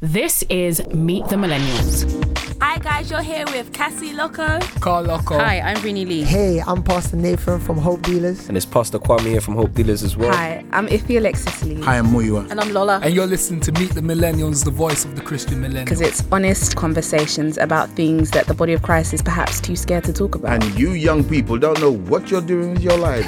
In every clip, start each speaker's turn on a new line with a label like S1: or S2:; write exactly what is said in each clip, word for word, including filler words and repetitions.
S1: This is Meet the Millennials.
S2: Hi guys, you're here with Cassie Loco.
S3: Carl Loco.
S4: Hi, I'm Brini Lee.
S5: Hey, I'm Pastor Nathan from Hope Dealers.
S6: And it's Pastor Kwame here from Hope Dealers as well.
S7: Hi, I'm Ife Alexis Lee.
S3: Hi, I'm Muyiwa.
S4: And I'm Lola.
S3: And you're listening to Meet the Millennials, the voice of the Christian millennial.
S7: Because it's honest conversations about things that the body of Christ is perhaps too scared to talk about.
S8: And you young people don't know what you're doing with your lives.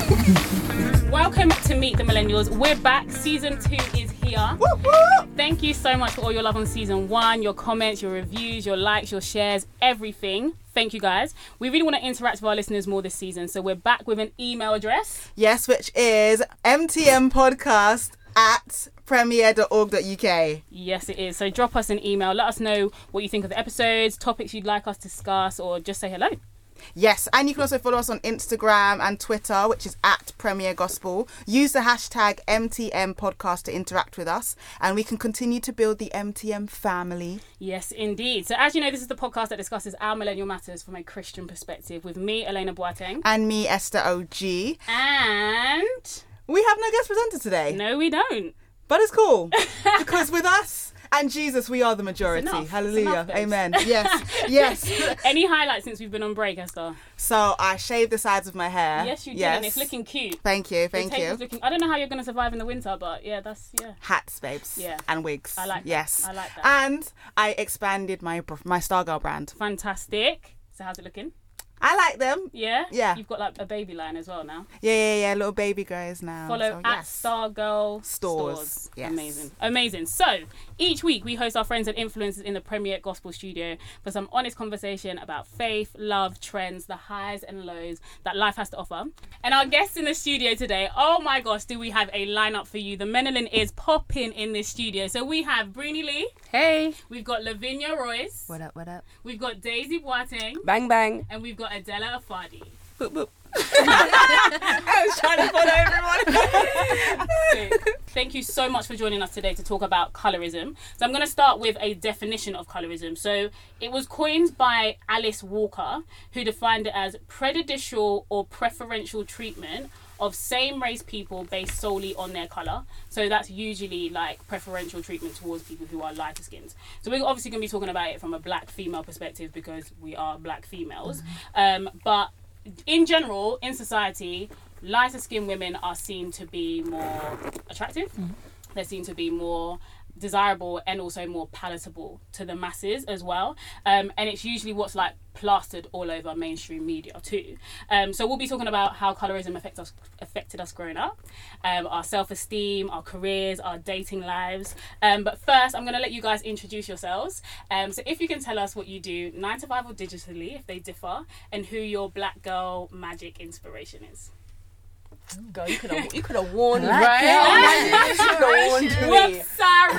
S1: Welcome to Meet the Millennials. We're back. Season two is here.
S8: Whoop, whoop.
S1: Thank you so much for all your love on season one, your comments, your reviews, your likes, your shares, everything. Thank you guys. We really want to interact with our listeners more this season. So we're back with an email address.
S9: Yes, which is m t m podcast at premier dot org dot u k.
S1: Yes, it is. So drop us an email. Let us know what you think of the episodes, topics you'd like us to discuss, or just say hello.
S9: Yes, and you can also follow us on Instagram and Twitter, which is at Premier Gospel. Use the hashtag M T M Podcast to interact with us, and we can continue to build the M T M family.
S1: Yes, indeed. So as you know, this is the podcast that discusses our millennial matters from a Christian perspective with me, Elena Boateng.
S9: And me, Esther O G.
S1: And
S9: we have no guest presenter today.
S1: No, we don't.
S9: But it's cool, because with us and Jesus, we are the majority.
S1: Enough.
S9: Hallelujah.
S1: Enough,
S9: amen. Yes. Yes.
S1: Any highlights since we've been on break, Esther?
S9: So I shaved the sides of my hair.
S1: Yes, you did.
S9: Yes.
S1: And it's looking cute.
S9: Thank you. Thank
S1: The tape
S9: you.
S1: is looking, I don't know how you're going to survive in the winter, but yeah, that's, yeah.
S9: Hats, babes.
S1: Yeah.
S9: And wigs.
S1: I like that.
S9: Yes.
S1: I like that.
S9: And I expanded my my Stargirl brand.
S1: Fantastic. So how's it looking?
S9: I like them.
S1: Yeah?
S9: Yeah.
S1: You've got like a baby line as well now.
S9: Yeah, yeah, yeah. Little baby girls now.
S1: Follow
S9: so,
S1: at
S9: yes.
S1: Stargirl
S9: Stores.
S1: Stores.
S9: Yes.
S1: Amazing. Amazing. So each week we host our friends and influencers in the Premier Gospel Studio for some honest conversation about faith, love, trends, the highs and lows that life has to offer. And our guests in the studio today, oh my gosh, do we have a lineup for you. The Melanin is popping in this studio. So we have Brini Lee.
S4: Hey.
S1: We've got Lavinia Royce.
S7: What up, what up?
S1: We've got Daisy Boateng.
S4: Bang, bang.
S1: And we've got Adela Afadi.
S4: Boop, boop. I was trying to follow everyone.
S1: Thank you so much for joining us today to talk about colorism. So I'm going to start with a definition of colorism. So it was coined by Alice Walker, who defined it as prejudicial or preferential treatment of same-race people based solely on their colour. So that's usually like preferential treatment towards people who are lighter skinned. So we're obviously going to be talking about it from a black female perspective because we are black females. Mm-hmm. Um, but in general, in society, lighter skinned women are seen to be more attractive. Mm-hmm. They're seen to be more desirable and also more palatable to the masses as well. Um, and it's usually what's like plastered all over mainstream media too. Um, so we'll be talking about how colorism affects us, affected us growing up, um, our self-esteem, our careers, our dating lives. Um, but first, I'm going to let you guys introduce yourselves. Um, so if you can tell us what you do, nine to five or digitally, if they differ, and who your black girl magic inspiration is.
S4: Girl, you could have you could have warned me,
S7: Like
S4: right? You could have warned me.
S1: Whoops,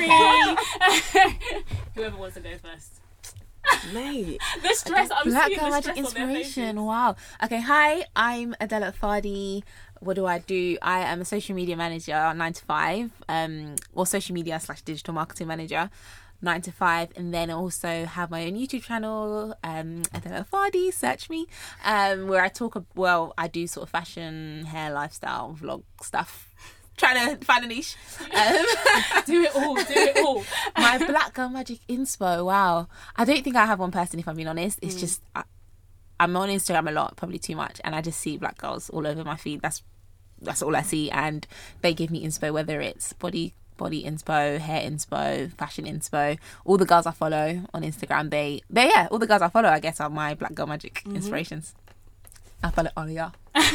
S1: sorry. Whoever wants to go first.
S4: Mate.
S1: The stress, I'm
S7: Black
S1: seeing
S7: Girl
S1: the
S7: Magic
S1: stress on their
S7: Inspiration.
S1: faces.
S7: Wow. Okay, hi, I'm Adela Fadi. What do I do? I am a social media manager on nine to five, um, or social media slash digital marketing manager. nine to five, and then also have my own YouTube channel, um, Adela Fadi, search me, um, where I talk, well, I do sort of fashion, hair, lifestyle, vlog stuff, trying to find a niche. Um,
S1: Do it all, do it all.
S7: my Black Girl Magic inspo, wow. I don't think I have one person, if I'm being honest. It's mm. just, I, I'm on Instagram a lot, probably too much, and I just see black girls all over my feed. That's that's all I see, and they give me inspo, whether it's body body inspo, hair inspo, fashion inspo. All the girls I follow on Instagram, they they yeah, all the girls I follow, I guess, are my Black Girl Magic mm-hmm. inspirations. I follow all of y'all.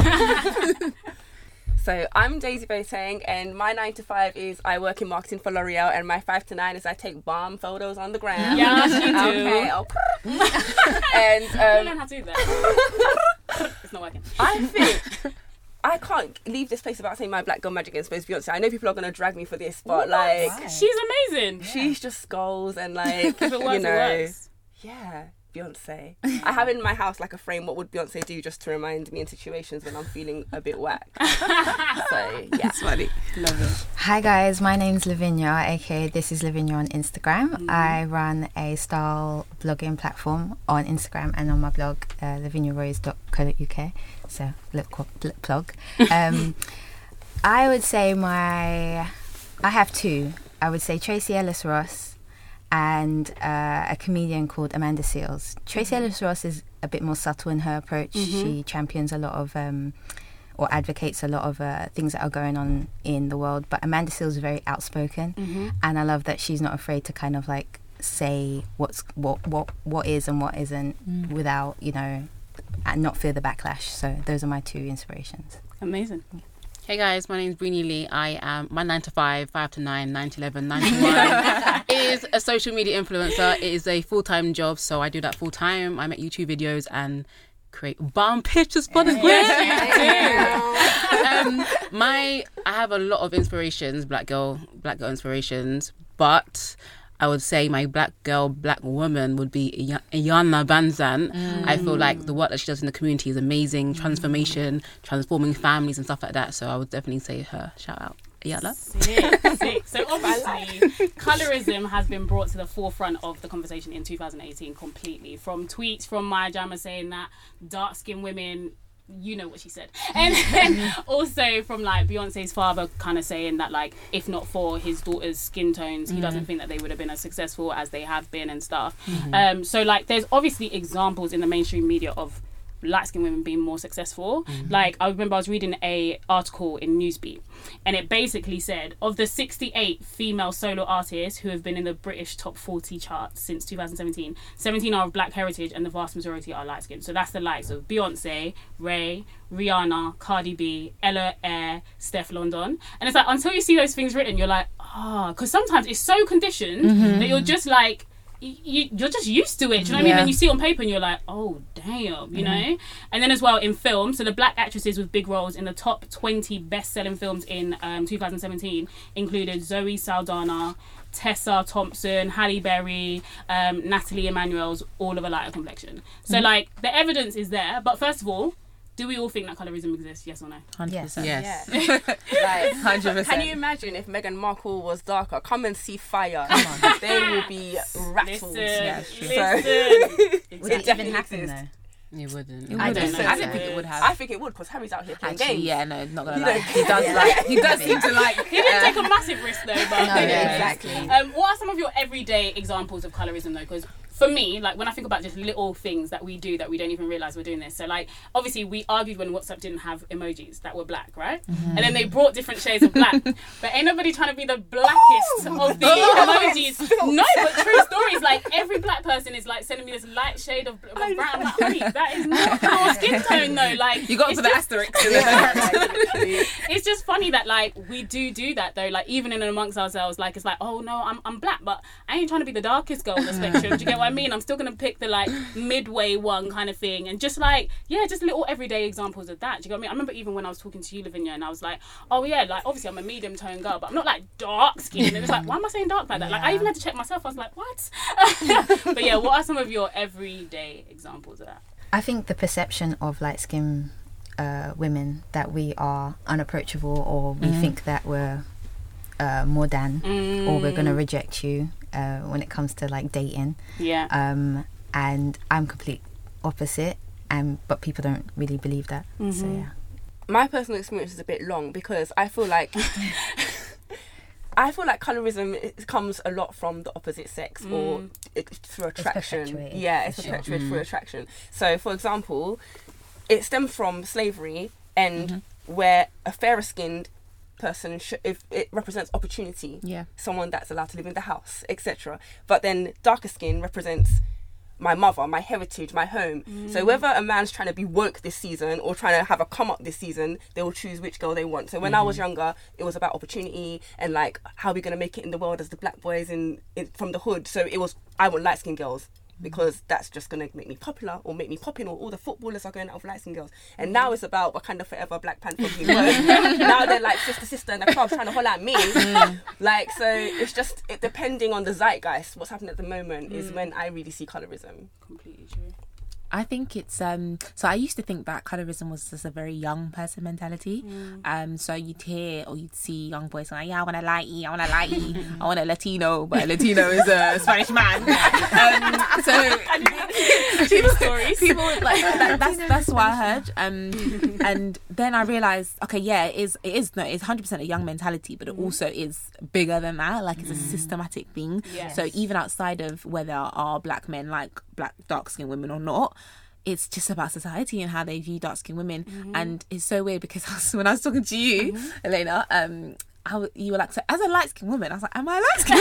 S4: So I'm Daisy Boateng, and my nine to five is I work in marketing for L'Oreal, and my five to nine is I take bomb photos on the gram.
S1: Yeah, she do.
S4: Okay. Oh. And um,
S1: I don't know how to do that. It's not working.
S4: I think I can't leave this place without saying my Black Girl Magic inspires Beyonce. I know people are going to drag me for this, but like,
S1: Wow. She's amazing.
S4: She's just skulls and like,
S1: If it works,
S4: you know,
S1: it works.
S4: Yeah, Beyonce. I have in my house like a frame. What would Beyonce do, just to remind me in situations when I'm feeling a bit whack? So yeah, it's funny. Love it.
S10: Hi guys, my name's Lavinia, aka This is Lavinia on Instagram. Mm-hmm. I run a style blogging platform on Instagram and on my blog, uh, lavinia rose dot co dot uk. So little, little plug. Um, I would say my, I have two. I would say Tracy Ellis Ross and uh, a comedian called Amanda Seales. Tracy
S1: Mm-hmm.
S10: Ellis Ross is a bit more subtle in her approach.
S1: Mhm.
S10: She champions a lot of um, or advocates a lot of uh, things that are going on in the world. But Amanda Seales is very outspoken,
S1: Mm-hmm.
S10: and I love that she's not afraid to kind of like say what's what what what is and what isn't
S7: Mm.
S10: without, you know, and not fear the backlash. So those are my two inspirations.
S1: Amazing.
S11: Hey guys, my name's Breenie Lee. I am my nine to five, five to nine, nine to eleven, nine to one is a social media influencer. It is a full time job, so I do that full time. I make YouTube videos and create bomb pictures for the grid. um, my I have a lot of inspirations, black girl, black girl inspirations, but I would say my black girl, black woman would be Iya- Iyanla Vanzant.
S7: Mm.
S11: I feel like the work that she does in the community is amazing, transformation, transforming families and stuff like that. So I would definitely say her. Shout out, Iyanla.
S1: Sick, sick. So obviously, colorism has been brought to the forefront of the conversation in two thousand eighteen completely. From tweets from Maya Jama saying that dark-skinned women, you know what she said, and then also from like Beyonce's father kind of saying that like if not for his daughter's skin tones, he
S7: Mm.
S1: doesn't think that they would have been as successful as they have been and stuff.
S7: Mhm.
S1: Um, so like there's obviously examples in the mainstream media of light-skinned women being more successful.
S7: Mhm.
S1: Like I remember I was reading a article in Newsbeat, and it basically said of the sixty-eight female solo artists who have been in the British top forty charts since two thousand seventeen, seventeen are of black heritage and the vast majority are light-skinned. So that's the likes of Beyonce, Ray, Rihanna, Cardi B, Ella Eyre, Steph London. And it's like until you see those things written, you're like, ah, because sometimes it's so conditioned
S7: Mhm.
S1: that you're just like, you, you're just used to it. Do you know what I mean?
S7: Yeah.
S1: Then you see it on paper and you're like, oh, damn, you
S7: Mhm.
S1: know? And then as well in film, so the black actresses with big roles in the top twenty best-selling films in um, two thousand seventeen included Zoe Saldana, Tessa Thompson, Halle Berry, um, Natalie Emmanuel's, all of a lighter complexion. So,
S7: Mhm.
S1: like, the evidence is there. But first of all, do we all think that colorism exists? Yes or no?
S7: one hundred percent.
S11: Yes.
S4: Yeah. Like,
S7: one hundred percent.
S4: can you imagine if Meghan Markle was darker? Come and see Fire. They will be rattled.
S1: Listen,
S7: Yeah, it's true.
S1: listen.
S10: Would that even happen though?
S11: You wouldn't.
S7: It
S1: I
S7: wouldn't.
S1: don't know.
S7: I don't think it would have.
S4: I think it would because Harry's out here playing
S7: Actually,
S4: games.
S7: yeah, no, not gonna
S4: You
S7: lie.
S4: know-
S7: He does like. He does seem to like.
S1: He didn't
S7: uh,
S1: take a massive risk though, but
S10: No,
S1: yeah.
S10: exactly.
S1: Um, what are some of your everyday examples of colorism though? Because for me, like when I think about just little things that we do that we don't even realise we're doing this. So like obviously we argued when WhatsApp didn't have emojis that were black, right? And then they brought different shades of black. But ain't nobody trying to be the blackest of the emojis. No, but true stories, like every black person is like sending me this light shade of, of brown. I'm like, honey, that is not your skin tone though. Like
S7: You got to
S1: it's
S7: put the
S1: just-
S7: asterisk in there.
S1: it's just funny that like we do do that though, like even in and amongst ourselves, like it's like, oh no, I'm I'm black, but I ain't trying to be the darkest girl on the spectrum. Do you get what I mean? I'm still gonna pick the like midway one kind of thing, and just like yeah, just little everyday examples of that. Do you get what I mean? I remember even when I was talking to you, Lavinia, and I was like, oh yeah, like obviously I'm a medium tone girl, but I'm not like dark skinned. And it's like, why am I saying dark like that? Like I even had to check myself. I was like, what? But yeah, what are some of your everyday examples of that?
S10: I think the perception of light skin uh, women that we are unapproachable, or we
S7: Mhm.
S10: think that we're uh, more than,
S1: Mm.
S10: or we're gonna reject you uh, when it comes to like dating.
S1: Yeah.
S10: Um, and I'm complete opposite, and but people don't really believe that. So
S1: Mhm.
S10: yeah.
S4: My personal experience is a bit long because I feel like I feel like colorism it comes a lot from the opposite sex or
S1: Mm.
S4: it, through attraction.
S10: perpetuated,
S4: Yeah, it's
S10: for sure.
S4: perpetuated
S11: Mm.
S4: through attraction. So, for example, it stems from slavery and where a fairer skinned person sh- if it represents opportunity,
S7: Yeah.
S4: someone that's allowed to live in the house, et cetera. But then darker skin represents my mother, my heritage, my home. So whether a man's trying to be woke this season or trying to have a come up this season, they will choose which girl they want. So when I was younger, it was about opportunity and like how are we gonna make it in the world as the black boys in, in from the hood. So it was I want light skinned girls because that's just gonna make me popular or make me popping, or all the footballers are going out with light skinned girls. And now it's about Wakanda Forever, Black Panther. Blue Bird. Now they're like sister sister in the club trying to holler at me. Like so, it's just it, depending on the zeitgeist, what's happening at the moment is when I really see colorism.
S1: Completely true.
S7: I think it's um so I used to think that colorism was just a very young person mentality.
S1: Mm.
S7: Um so you'd hear or you'd see young boys going, yeah, I wanna like you, I wanna like you, I want a Latino, but a Latino is a Spanish man. Um so
S1: True stories.
S7: people like that, that's that's what I heard. Um and then I realised, okay, yeah, it is it is no, it's one hundred percent a young mentality, but it also is bigger than that. Like it's a systematic thing.
S1: Yes.
S7: So even outside of whether there are black men like black dark skinned women or not, it's just about society and how they view dark skinned women.
S1: Mm-hmm.
S7: And it's so weird because I was, when I was talking to you,
S1: Mm-hmm.
S7: Elena, um I w- you were like, so as a light skinned woman, I was like, am I a light skinned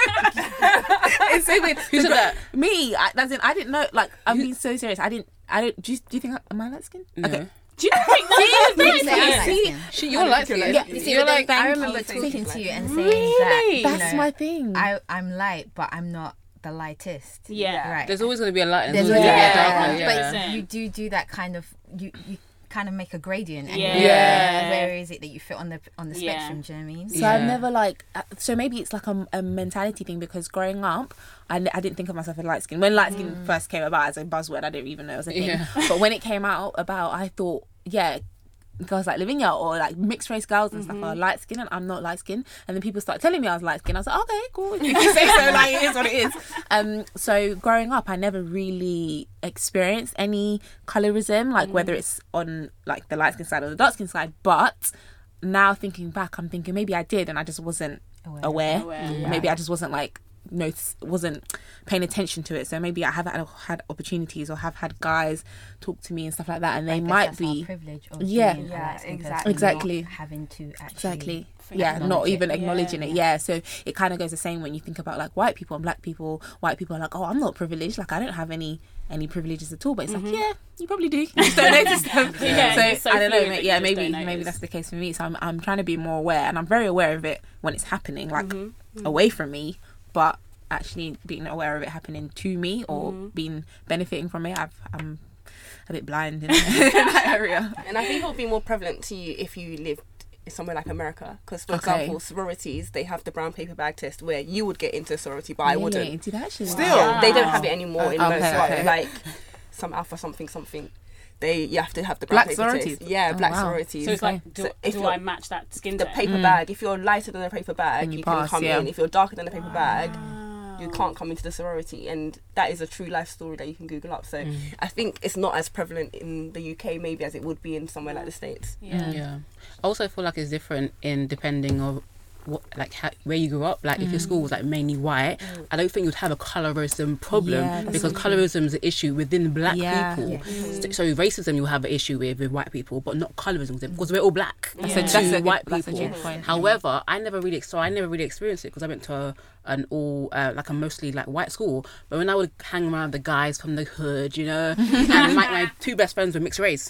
S7: woman? It's so weird.
S11: Who said that?
S7: Me. I, that's in, I didn't know. Like, I'm being so serious. I didn't. I don't. Do you, do you think I, am I light skinned?
S11: No.
S7: Okay. Do you not think? See,
S10: Yeah,
S7: see,
S10: yeah.
S7: see,
S11: You're light skinned.
S7: Yeah,
S10: You see,
S11: You're
S10: but then
S11: like,
S10: I
S7: thank
S10: remember
S7: you.
S10: talking to you and saying
S7: Really?
S10: that you
S7: That's
S10: know,
S7: my thing.
S10: I, I'm light, but I'm not the lightest.
S1: Yeah.
S10: Right.
S11: There's always going to be a light and
S10: There's
S11: there's always going to be a dark
S10: yeah,
S11: one. Yeah.
S10: but you do do that kind of you you kind of make a gradient. And
S1: Yeah.
S10: you're like,
S1: Yeah.
S10: Where is it that you fit on the on the
S1: Yeah.
S10: spectrum? Do you know what I mean?
S7: So
S11: Yeah.
S7: I've never like. uh, So maybe it's like a, a mentality thing because growing up, I, n- I didn't think of myself as light skin. When light skin
S10: Mm.
S7: first came about as a buzzword, I didn't even know it was a thing.
S11: Yeah.
S7: But when it came out about, I thought, yeah, girls like Lavinia or like mixed race girls and stuff are light skin, and I'm not light skin. And then people started telling me I was light skin. I was like, okay, cool. If you say so, like it is what it is. Um, so growing up, I never really experienced any colorism, like whether it's on like the light skin side or the dark skin side. But now thinking back, I'm thinking maybe I did, and I just wasn't
S10: Aware.
S7: aware.
S1: Aware.
S7: Yeah. Maybe I just wasn't like notice, wasn't paying attention to it. So maybe I have had, had opportunities or have had guys talk to me and stuff like that, and they
S10: Like,
S7: might
S10: that's
S7: be
S10: our privilege of
S7: Yeah.
S10: being a
S4: Yeah,
S10: light-skinned person,
S4: exactly.
S7: Exactly.
S10: not having to actually
S7: exactly. Yeah, not
S10: acknowledge
S7: even
S10: it.
S7: acknowledging it. Yeah, so it kind of goes the same when you think about like white people and black people. White people are like, oh, I'm not privileged. Like I don't have any any privileges at all. But it's like, yeah, you probably do. You just don't notice them.
S1: Yeah,
S7: so,
S1: it's so
S7: I don't know.
S1: fluid
S7: ma-
S1: that you
S7: Yeah,
S1: just
S7: maybe
S1: don't
S7: maybe
S1: notice.
S7: that's the case for me. So I'm I'm trying to be more aware, and I'm very aware of it when it's happening, like
S1: Mm-hmm.
S7: away from me, but actually being aware of it happening to me or
S1: Mm-hmm.
S7: being benefiting from it. I've, I'm a bit blind in, in that area.
S4: And I think it would be more prevalent to you if you lived somewhere like America, because for
S7: Okay.
S4: example, sororities, they have the brown paper bag test where you would get into a sorority, but I
S7: Yeah,
S4: wouldn't.
S7: yeah, did I actually?
S9: Still?
S7: Wow.
S4: They don't have it anymore in
S7: Okay,
S4: most, but
S7: okay.
S4: like some alpha something something. They you have to have the brown
S7: Black
S4: paper
S7: sororities?
S4: test. Yeah,
S7: Oh,
S4: black
S7: wow.
S4: sororities.
S1: So it's like, do,
S4: So if
S1: do
S4: you're-
S1: I match that skin
S4: the
S1: tone?
S4: paper bag. If you're lighter than the paper bag,
S7: Then you
S4: you,
S7: pass,
S4: can come
S7: yeah.
S4: in. If you're darker than the paper bag, you can't come into the sorority. And that is a true life story that you can Google up. So I think it's not as prevalent in the U K maybe as it would be in somewhere like the States.
S1: Yeah.
S11: Yeah. I also feel like it's different in depending on what, like how, where you grew up. Like if your school was like mainly white, I don't think you'd have a colorism problem
S7: Yeah, that's
S11: because
S7: so true.
S11: colorism is an issue within black
S7: Yeah.
S11: people.
S10: Yeah.
S11: So, so racism you'll have an issue with with white people, but not colorism because we're all black.
S7: That's
S1: Yeah.
S7: a, that's a
S11: To
S7: good,
S11: white
S7: that's a
S11: people.
S7: good point.
S11: However, I never really so I never really experienced it because I went to a, an all uh, like a mostly like white school. But when I would hang around the guys from the hood, you know, and my, my two best friends were mixed race.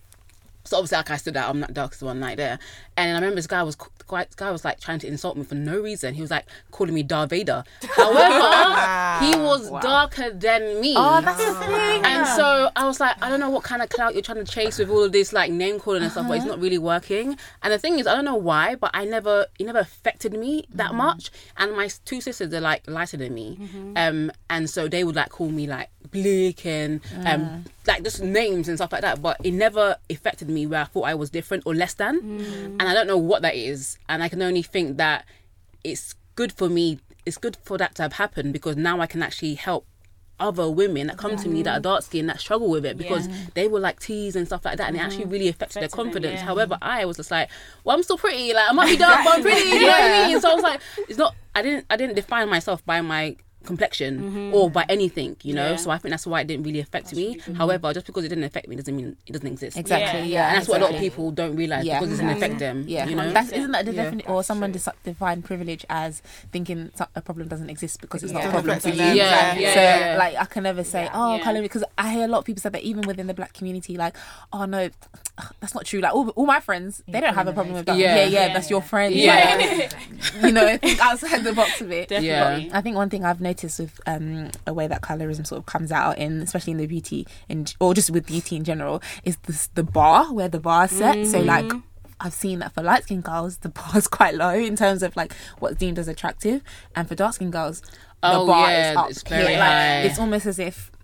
S11: So obviously, like I stood out, I'm not darkest one night there. And I remember this guy was quite, this guy was like trying to insult me for no reason. He was like calling me Darth Vader. However, he was darker than me.
S7: Oh, that's the thing.
S11: And so I was like, I don't know what kind of clout you're trying to chase with all of this like name calling and stuff, but it's not really working. And the thing is, I don't know why, but I never, it never affected me that much. And my two sisters are like lighter than me, um, and so they would like call me like Blake and um, like just names and stuff like that. But it never affected me where I thought I was different or less than. And I don't know what that is. And I can only think that it's good for me. It's good for that to have happened because now I can actually help other women that come to me that are dark skinned that struggle with it because they were like teased and stuff like that and it actually really affected their
S1: Affected them,
S11: confidence.
S1: yeah.
S11: However, I was just like, well, I'm still pretty. Like I might be dark, but I'm pretty. You know what I mean? So I was like, it's not. I didn't. I didn't define myself by my complexion or by anything, you know.
S1: Yeah.
S11: So I think that's why it didn't really affect me. However, just because it didn't affect me doesn't mean it doesn't exist.
S7: Exactly.
S1: Yeah.
S7: Yeah,
S11: And that's what a lot of
S7: exactly.
S11: people don't realize
S7: Yeah.
S11: because it doesn't affect them.
S7: Yeah,
S11: You know.
S7: that's, isn't that the
S11: Yeah.
S7: definition? Or someone dis- define privilege as thinking so- a problem doesn't exist because it's not
S9: Yeah.
S7: a problem for
S9: Doesn't
S7: you.
S9: affect them.
S11: Yeah,
S9: Yeah.
S11: yeah,
S7: so
S11: yeah, yeah.
S7: like I can never say, oh,
S1: Yeah.
S7: colour, because I hear a lot of people say that even within the black community, like, oh no, that's not true. Like all, all my friends, they don't have a problem with that.
S11: Yeah.
S7: Yeah, yeah,
S1: Yeah.
S7: that's your friend.
S11: Yeah.
S7: Like, you know, think outside the box of it.
S1: Definitely.
S7: I think one thing I've noticed with um, a way that colorism sort of comes out in, especially in the beauty in, or just with beauty in general, is this, the bar where the bar is set. So like I've seen that for light skinned girls, the bar is quite low in terms of like what's deemed as attractive, and for dark skinned girls, the
S11: Oh,
S7: bar
S11: yeah,
S7: is up
S11: it's very
S7: here.
S11: high.
S7: Like, it's almost as if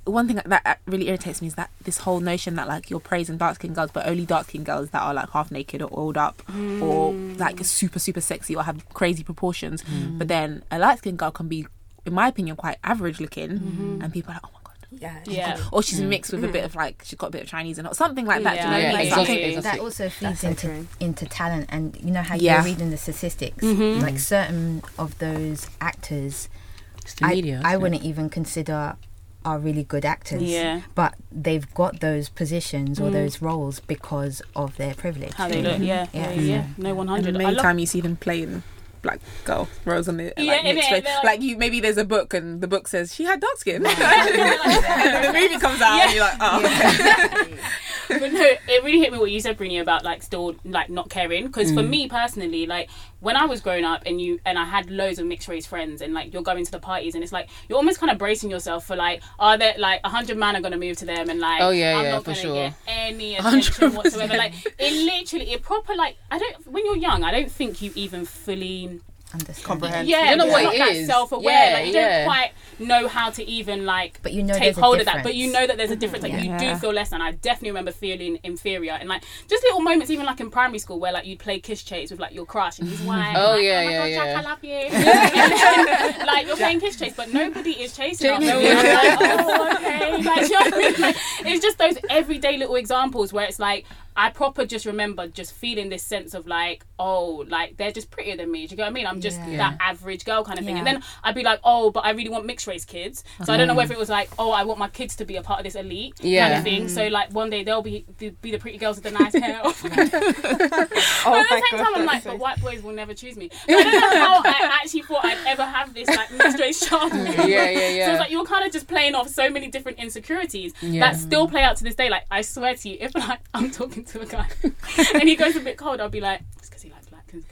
S7: one thing that really irritates me is that this whole notion that like you're praising dark skinned girls, but only dark skinned girls that are like half naked or oiled up mm. or like super super sexy or have crazy proportions. Mm. But then a light skinned girl can be, in my opinion, quite average looking, mm-hmm. and people are like, oh my god.
S4: Yeah,
S1: yeah.
S7: Or she's mm. mixed with a bit of like she's got a bit of Chinese and something like that.
S1: Yeah,
S7: do you know?
S1: yeah,
S7: Like,
S1: exactly.
S7: something,
S10: that also feeds into
S4: true.
S10: into talent, and you know how
S7: Yeah.
S10: you're reading the statistics.
S7: Mm-hmm.
S10: Like certain of those actors,
S11: It's the
S10: I,
S11: media,
S10: I
S11: isn't it?
S10: wouldn't even consider are really good actors.
S1: Yeah.
S10: But they've got those positions or
S1: Mm.
S10: those roles because of their privilege.
S1: How they look, yeah, yeah,
S10: Yeah.
S1: yeah. No, one
S7: and
S1: hundred.
S7: the
S1: I
S7: main
S1: love-
S7: time you see them playing black girl roles on the
S1: Yeah,
S7: like,
S1: innit?
S7: mixed race.
S1: They're like-
S7: like you maybe there's a book and the book says she had dark skin, and then the movie comes out
S1: Yeah.
S7: and you're like, oh.
S1: But no, it really hit me what you said, Brini, about like still like not caring. Because for me personally, like when I was growing up and you and I had loads of mixed race friends, and like you're going to the parties and it's like you're almost kind of bracing yourself for like, are there like a hundred men are gonna move to them and like
S11: Oh, yeah,
S1: I'm
S11: yeah,
S1: not
S11: for
S1: gonna
S11: sure.
S1: get any
S11: one hundred
S1: attention
S11: percent.
S1: whatsoever. Like it literally, it proper like I don't when you're young, I don't think you even fully.
S10: Comprehend.
S1: Yeah,
S11: You don't know
S1: you're
S11: what
S1: not
S11: it
S1: that
S11: is.
S1: self-aware.
S11: Yeah,
S1: like you
S11: yeah.
S1: don't quite know how to even like
S10: But you know
S1: take
S10: there's a
S1: hold of that. But
S10: difference.
S1: you know that there's a difference. Like
S7: Yeah.
S1: you do feel less, and I definitely remember feeling inferior. And like just little moments, even like in primary school, where like you'd play kiss chase with like your crush, and he's white.
S11: Oh,
S1: like,
S11: yeah,
S1: oh my
S11: yeah,
S1: God,
S11: yeah.
S1: Jack, I love you. And then, like you're playing kiss chase, but nobody is chasing us.
S11: No
S1: And
S11: one.
S1: I'm like, oh, okay. Like, do you know what I mean? Like, it's just those everyday little examples where it's like. I proper just remember just feeling this sense of like, oh, like they're just prettier than me. Do you get what I mean? I'm just
S10: Yeah.
S1: that average girl kind of thing.
S10: Yeah.
S1: And then I'd be like, oh, but I really want mixed race kids. So I don't know whether it was like, oh, I want my kids to be a part of this elite
S11: Yeah.
S1: kind of thing. So like one day they'll be be, be the pretty girls with the nice hair.
S4: Oh
S1: But at the
S4: my
S1: same
S4: God,
S1: time, I'm like,
S4: that's so-
S1: but white boys will never choose me. But I don't know how I actually thought I'd ever have this like mixed race child.
S11: Yeah, yeah, yeah.
S1: So it's like you're kind of just playing off so many different insecurities
S11: Yeah.
S1: that still play out to this day. Like I swear to you, if like I'm talking to a guy and he goes a bit cold, I'll be like, it's because he likes black girls.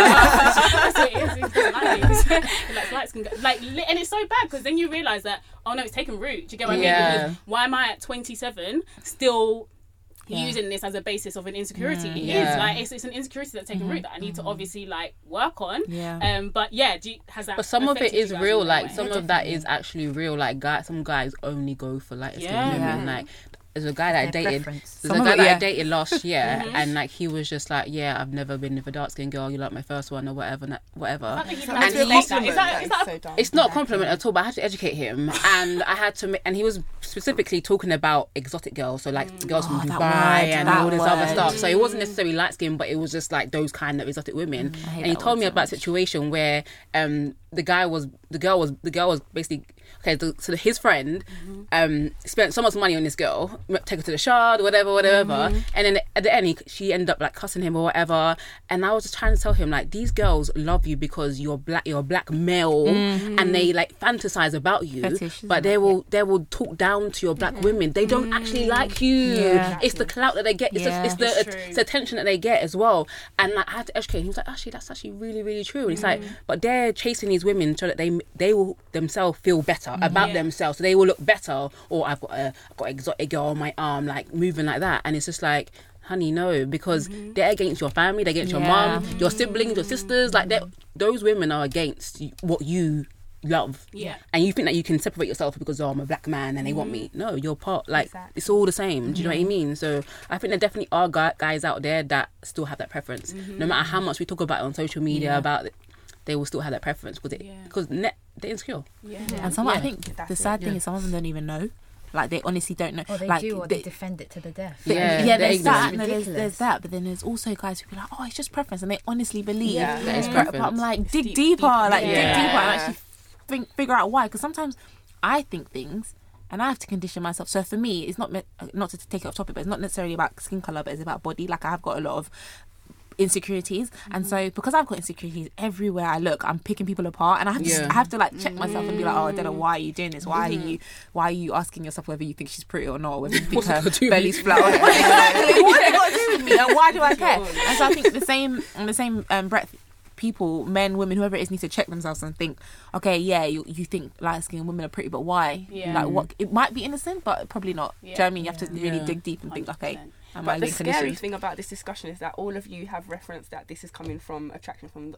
S1: That's what it is. He doesn't like me. He likes light skin girls. Like, li- and it's so bad because then you realise that oh no, it's taken root. Do you get what I mean?
S11: Yeah.
S1: Because why am I at twenty-seven still?
S7: Yeah.
S1: Using this as a basis of an insecurity, it is
S11: yeah.
S1: like it's, it's an insecurity that's taken root that I need to obviously like work on.
S7: Yeah.
S1: Um. But yeah, do you, has that?
S11: But some of it
S1: affected
S11: is
S1: you guys
S11: real.
S1: in that
S11: Like
S1: way?
S11: some of that is actually real. Like guys, some guys only go for light skinned
S1: Yeah.
S11: women.
S10: Yeah.
S11: Like there's a guy that I
S10: Their
S11: dated.
S10: preference.
S11: There's
S7: Some
S11: a
S7: of
S11: guy
S7: it,
S11: that
S7: yeah.
S11: I dated last year, and like he was just like, yeah, I've never been with a dark skinned girl. You're like my first one or whatever, na- whatever.
S1: I think you
S4: That's
S1: can
S11: And
S4: a
S11: he-
S1: take that. Is that, is that a
S4: so dumb.
S11: It's not a compliment at all, but I had to educate him, and I had to. ma- And he was specifically talking about exotic girls, so like girls from
S7: Oh, that
S11: Dubai
S7: word,
S11: and
S7: that
S11: all this other
S7: word.
S11: stuff. So it wasn't necessarily light skin, but it was just like those kind of exotic women.
S7: I hate
S11: And he
S7: that
S11: told
S7: word
S11: me
S7: so
S11: about a
S7: much.
S11: situation where um the guy was the girl was the girl was basically okay. The, so his friend um spent so much money on this girl, take her to the shard, whatever, whatever, and then at the end he, she ended up like cussing him or whatever. And I was just trying to tell him like these girls love you because you're black, you're a black male, and they like fantasize about you,
S7: Fetish,
S11: but they will they will talk down to your black women. They don't actually like you.
S7: Yeah.
S11: It's the clout that they get. It's,
S7: Yeah.
S11: just, it's the
S1: It's true.
S11: it's the attention that they get as well. And like, I had to educate him. He was like, actually, that's actually really, really true. And it's like, but they're chasing these women so that they they will themselves feel better about
S1: Yeah.
S11: themselves. So they will look better. Or I've got a I've got an exotic girl on my arm, like moving like that. And it's just like, honey, no, because they're against your family, they're against your
S7: Yeah.
S11: mum, your siblings, your sisters. Like they're- those women are against what you love.
S1: Yeah.
S11: And you think that you can separate yourself because oh, I'm a black man and they want me. No, you're part. Like
S4: Exactly.
S11: it's all the same. Do you know what I mean? So I think there definitely are gu- guys out there that still have that preference. No matter how much we talk about it on social media
S7: Yeah.
S11: about it, they will still have that preference with it
S1: Yeah.
S11: because net they're insecure.
S1: Yeah.
S7: And some, I
S11: Yeah.
S7: think
S4: That's
S7: the
S4: it,
S7: sad thing
S11: yeah.
S7: is some of them don't even know. Like they honestly don't know.
S10: Or they
S7: like,
S10: do, or they, defend it to the death.
S7: But-
S11: Yeah,
S7: yeah,
S11: they're
S7: there's that.
S11: ignorant.
S7: No, there's,
S10: Ridiculous.
S7: there's that. But then there's also guys who be like, oh, it's just preference, and they honestly believe.
S4: Yeah.
S11: That is
S7: But- But
S11: preference.
S7: I'm like,
S4: It's
S7: dig
S4: deep,
S7: deeper,
S4: deep.
S7: like dig
S11: Yeah.
S7: deeper, and actually think, figure out why. Because sometimes I think things, and I have to condition myself. So for me, it's not me- not to take it off topic, but it's not necessarily about skin color, but it's about body. Like I have got a lot of insecurities, and so because I've got insecurities everywhere I look, I'm picking people apart, and I have to
S11: Yeah.
S7: I have to like check myself and be like, oh, I don't know why are you doing this, why are you why are you asking yourself whether you think she's pretty or not, whether you think
S11: What's it
S7: her
S11: got to do with
S7: belly's
S11: me?
S7: flat or exactly what's it got to do with me, and why do I care? And so I think the same in the same um, breadth, people, men, women, whoever it is, need to check themselves and think, okay, yeah, you, you think light-skinned women are pretty, but why?
S1: Yeah.
S7: Like what? It might be innocent, but probably not. Do you know what I mean? You have to really
S11: Yeah.
S7: dig deep and think, okay,
S1: one hundred percent.
S7: am I
S4: But the
S7: being
S4: scary
S7: conditioned?
S4: thing about this discussion is that all of you have referenced that this is coming from attraction from the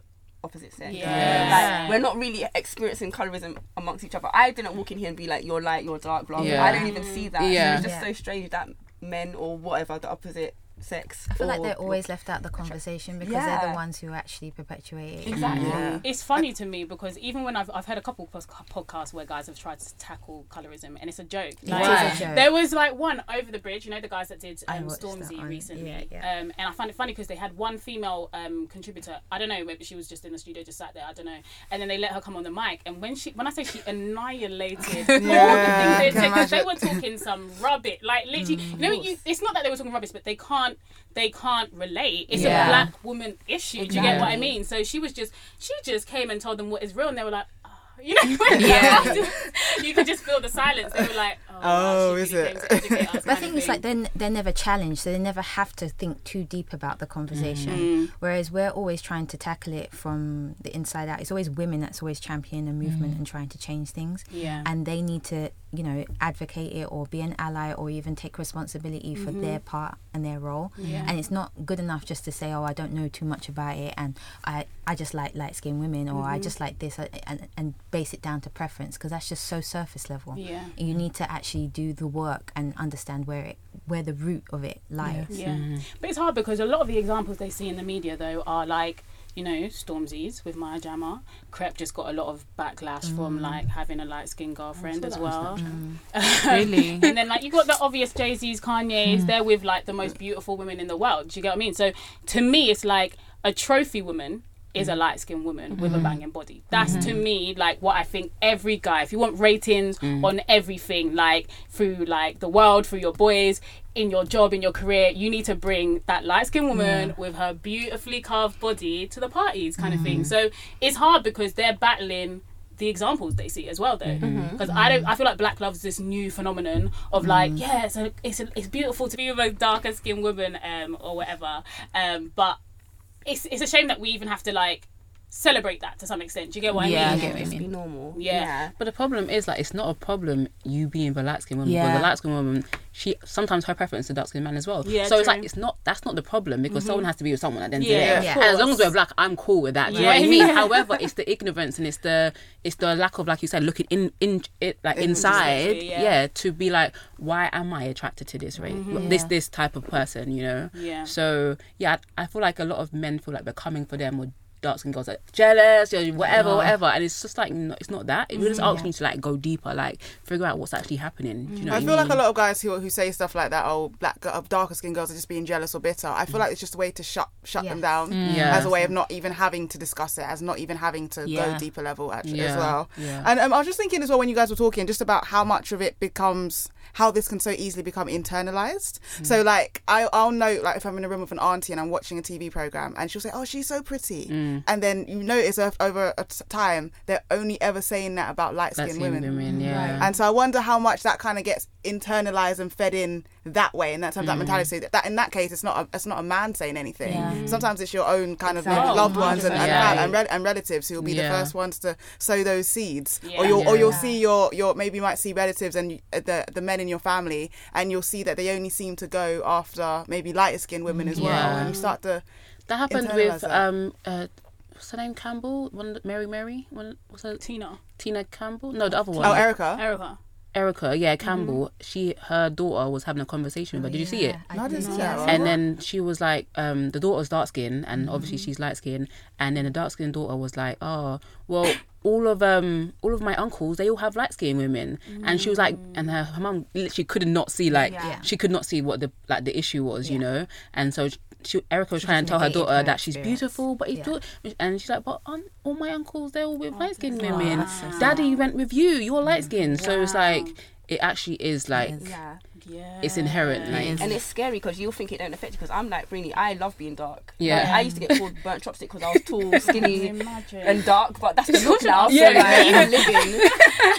S4: opposite sex.
S1: Yeah.
S4: Like, we're not really experiencing colorism amongst each other. I didn't walk in here and be like, you're light, you're dark, blah, blah.
S11: Yeah.
S4: I don't even see that.
S11: Yeah.
S4: So it's just
S10: Yeah.
S4: so strange that men or whatever, the opposite sex.
S10: I feel like
S4: or-
S10: they're always left out of the conversation because
S4: Yeah.
S10: they're the ones who actually perpetuate it.
S4: Exactly.
S10: Yeah.
S1: It's funny to me because even when I've I've heard a couple pos- podcasts where guys have tried to tackle colorism and it's a joke. Like,
S10: It is a joke.
S1: there was like one Over the Bridge, you know, the guys that did
S10: I
S1: um,
S10: watched that
S1: Stormzy
S10: one.
S1: recently.
S10: Yeah, yeah.
S1: Um, and I find it funny because they had one female um, contributor. I don't know, maybe she was just in the studio, just sat there. I don't know. And then they let her come on the mic, and when she, when I say she annihilated all the
S9: Yeah,
S1: things
S9: I
S1: they
S9: can
S1: because they
S9: imagine.
S1: were talking some rubbish, like literally. you know, you, it's not that they were talking rubbish, but they can't. They can't relate. It's
S7: Yeah.
S1: a black woman issue. Do you get what I
S7: Exactly.
S1: mean? So she was just, she just came and told them what is real, and they were like, oh, you know,
S7: Yeah.
S1: you could just feel the silence. They were like, oh,
S9: Oh,
S1: wow, she
S9: is
S1: really
S9: it?
S1: came to educate us,
S10: But I
S1: kind
S10: think
S1: of
S10: it's like
S1: thing.
S10: they're, they're never challenged, so they never have to think too deep about the conversation.
S1: Mm.
S10: Whereas we're always trying to tackle it from the inside out. It's always women that's always championing a movement and trying to change things.
S1: Yeah.
S10: And they need to, you know, advocate it or be an ally or even take responsibility for their part and their role.
S1: Yeah.
S10: And it's not good enough just to say, oh, I don't know too much about it and I, I just like light-skinned women or I just like this, and, and base it down to preference, because that's just so surface level.
S1: Yeah.
S10: You need to actually do the work and understand where it, where the root of it lies.
S1: Yeah. But it's hard because a lot of the examples they see in the media, though, are like, you know, Stormzy's with Maya Jama. Crep just got a lot of backlash from like having a light skinned girlfriend as well.
S7: Really?
S1: And then like you got the obvious Jay-Z's, Kanye's, they're with like the most beautiful women in the world. Do you get what I mean? So to me it's like a trophy woman is a light skinned woman with a banging body. That's to me like what I think every guy, if you want ratings on everything, like through like the world, through your boys, in your job, in your career, you need to bring that light skinned woman with her beautifully carved body to the parties kind of thing. So it's hard because they're battling the examples they see as well, though, because I don't. I feel like Black Love's this new phenomenon of like, yeah, it's a, it's a, it's beautiful to be with a darker skinned woman, um, or whatever, um, but it's it's a shame that we even have to like celebrate that to some extent. Do you get what
S7: Yeah,
S1: I
S7: I
S1: mean?
S7: get what you
S4: Just be
S7: mean.
S4: normal.
S1: Yeah.
S11: But the problem is, like, it's not a problem you being with a light skinned woman.
S7: Yeah.
S11: Because the light skinned woman, she sometimes her preference is a dark skinned man as well.
S1: Yeah,
S11: so it's
S1: true.
S11: like it's not that's not the problem because someone has to be with someone at the end of the
S1: Yeah,
S11: day.
S1: of
S11: And as long as
S1: course.
S11: we're black, I'm cool with that. Do you
S1: Yeah,
S11: know what I mean?
S1: yeah.
S11: However, it's the ignorance and it's the it's the lack of, like you said, looking in in it like inside.
S1: yeah.
S11: Yeah. To be like, why am I attracted to this race? This this type of person, you know?
S1: Yeah.
S11: So yeah, I I feel like a lot of men feel like we're coming for them or dark skin girls like jealous or whatever, whatever, and it's just like no, it's not that. It really just asks me to like go deeper, like figure out what's actually happening. Do you know
S9: I
S11: what
S9: feel
S11: I
S9: like
S11: mean?
S9: a lot of guys who who say stuff like that, oh, black uh, darker skinned girls are just being jealous or bitter. I feel like it's just a way to shut shut
S10: Yes.
S9: them down
S11: Yeah.
S9: as a way of not even having to discuss it, as not even having to
S7: Yeah.
S9: go deeper level actually
S11: Yeah.
S9: as well.
S11: Yeah.
S9: And um, I was just thinking as well when you guys were talking just about how much of it becomes how this can so easily become internalized. So like I, I'll know like if I'm in a room with an auntie and I'm watching a T V program and she'll say, oh, she's so pretty, and then you notice o- over a t- time they're only ever saying that about light skinned
S11: Light-skinned
S9: women.
S11: women, yeah.
S9: And so I wonder how much that kind of gets internalized and fed in that way, and that's that
S11: Mm.
S9: mentality. So that, that in that case, it's not a, it's not a man saying anything.
S7: Yeah.
S9: Sometimes it's your own kind of
S4: Exactly.
S9: loved ones and and,
S11: Yeah.
S9: and, rel- and relatives who will be
S11: Yeah.
S9: the first ones to sow those seeds.
S1: Yeah.
S9: Or you'll or you'll
S10: Yeah.
S9: see your your maybe you might see relatives and you- uh, the the men in your family, and you'll see that they only seem to go after maybe lighter skinned women as well,
S11: Yeah.
S9: and you start to
S11: That happened
S9: internalise
S11: with
S9: that.
S11: um uh what's her name, Campbell? One Mary Mary? One what's her
S1: Tina,
S11: Tina Campbell? No, the other one.
S9: oh Erica.
S1: Erica.
S11: Erica, yeah, Campbell. She her daughter was having a conversation with her. Did you see it?
S9: No, I didn't see
S10: Yeah.
S9: that.
S11: And then she was like, um, the daughter's dark skin, and obviously she's light skin. And then the dark skinned daughter was like, oh, well, all of um, all of my uncles, they all have light skinned women. And she was like, and her, her mum literally could not see, like,
S10: Yeah.
S11: she could not see what the like the issue was, you know. And so she, Erica was
S10: She
S11: trying to
S10: just
S11: tell her
S10: negated
S11: daughter
S10: her
S11: that she's
S10: experience.
S11: beautiful, but it's
S10: Yeah.
S11: daughter, and she's like, but um, all my uncles, they're all with light skinned
S10: Oh,
S11: women.
S10: that's so sad.
S11: Daddy went with you. You're light skinned. So it's like it actually is like
S4: Yeah.
S1: Yeah.
S11: it's inherent. Like,
S4: And it's scary because you'll think it don't affect you because I'm like, really, I love being dark.
S11: Yeah.
S4: Like, I used to get called burnt chopstick because I was tall, skinny,
S1: Imagine.
S4: and dark, but that's the look now.
S11: Yeah.
S4: So like, I'm living.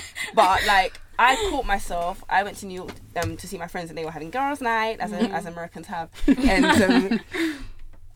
S4: But like, I caught myself. I went to New York um, to see my friends, and they were having girls' night, as a, as Americans have, and um,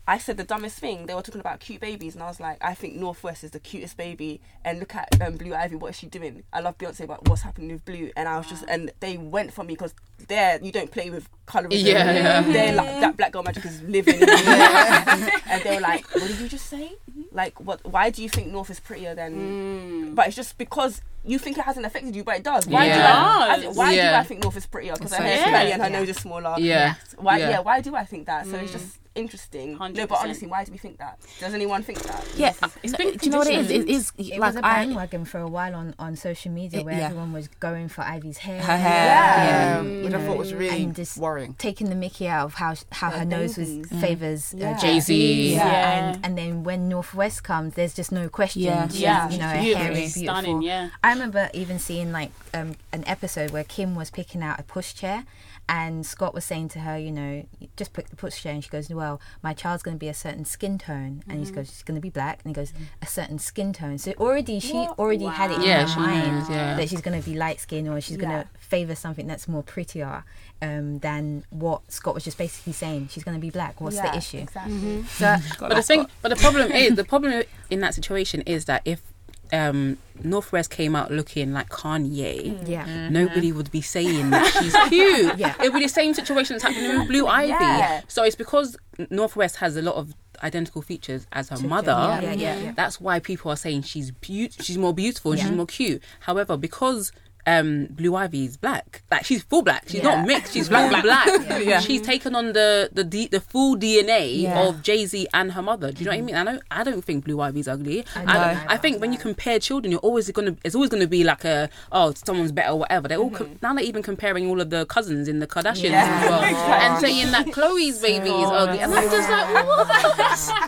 S4: I said the dumbest thing. They were talking about cute babies, and I was like, I think Northwest is the cutest baby. And look at um, Blue Ivy. What is she doing? I love Beyonce, but what's happening with Blue? And I was just, and they went for me because there you don't play with colorism.
S11: Yeah, yeah.
S4: They're like that black girl magic is living. In yeah. And they were like, what did you just say? Like, what? Why do you think North is prettier than? Mm. But it's just because you think it hasn't affected you, but it does. Why
S11: yeah.
S4: do I? I why
S11: yeah.
S4: do I think North is prettier? Because her
S11: So
S4: hair's
S11: yeah.
S4: curly and her
S11: yeah.
S4: nose is smaller.
S11: Yeah.
S4: Why?
S11: Yeah.
S4: Yeah. Why do I think that? So
S1: Mm.
S4: it's just interesting.
S1: one hundred percent.
S4: No, but honestly, why do we think that? Does anyone think that?
S7: Yeah,
S1: It's
S7: no,
S1: been
S7: do you know what it is? It
S1: conditioned.
S7: is
S10: It
S7: like
S10: was a
S7: I,
S10: bandwagon for a while on, on social media
S7: It-
S10: where
S7: yeah.
S10: everyone was going for Ivy's hair.
S7: Her hair,
S9: Yeah,
S7: yeah.
S9: which
S10: You
S9: I
S10: know,
S9: thought was really
S10: and just
S9: worrying.
S10: taking the mickey out of how how
S4: Her
S10: her nose was
S4: babies.
S7: Mm.
S10: favors
S4: Yeah.
S10: uh,
S11: Jay-Z.
S10: Yeah.
S1: Yeah.
S10: And and then when Northwest comes, there's just no question.
S7: Yeah.
S10: She's,
S1: Yeah.
S10: you know, her
S1: Beautiful.
S10: hair is beautiful.
S1: Stunning, yeah.
S10: I remember even seeing like um, an episode where Kim was picking out a pushchair, and Scott was saying to her, you know, just pick the pushchair, and she goes, well, my child's going to be a certain skin tone, and
S1: Mm-hmm.
S10: he goes, she's going to be black, and he goes, a certain skin tone. So already she already had it in
S11: Yeah,
S10: her
S11: she
S10: mind
S11: knows, yeah.
S10: that she's going to be light skinned, or she's
S4: Yeah.
S10: going to favour something that's more prettier um, than what Scott was just basically saying. She's going to be black. What's
S4: Yeah,
S10: the issue?
S4: Exactly.
S10: So
S11: But the thing, but the problem is, the problem in that situation is that if um, Northwest came out looking like Kanye,
S10: yeah.
S11: nobody would be saying that she's cute.
S10: Yeah.
S11: It would be the same situation that's happening with Blue Ivy.
S4: Yeah.
S11: So it's because Northwest has a lot of identical features as her mother.
S10: Yeah, yeah, yeah, yeah.
S11: That's why people are saying she's beaut- she's more beautiful and
S10: Yeah.
S11: she's more cute. However, because um, Blue Ivy is black, like she's full black. She's
S10: Yeah.
S11: not mixed. She's black, black. black.
S7: Yeah.
S11: She's taken on the the D, the full D N A
S10: Yeah.
S11: of Jay-Z and her mother. Do you know what I mean? I know. I don't think Blue Ivy's ugly.
S10: I
S11: I,
S10: know.
S11: don't- I think when you compare children, you're always gonna. It's always gonna be like a oh, someone's better or whatever. They're all com- now they're even comparing all of the cousins in the Kardashians
S4: Yeah.
S11: as well, and saying that Chloe's baby is ugly. And I'm just like, what?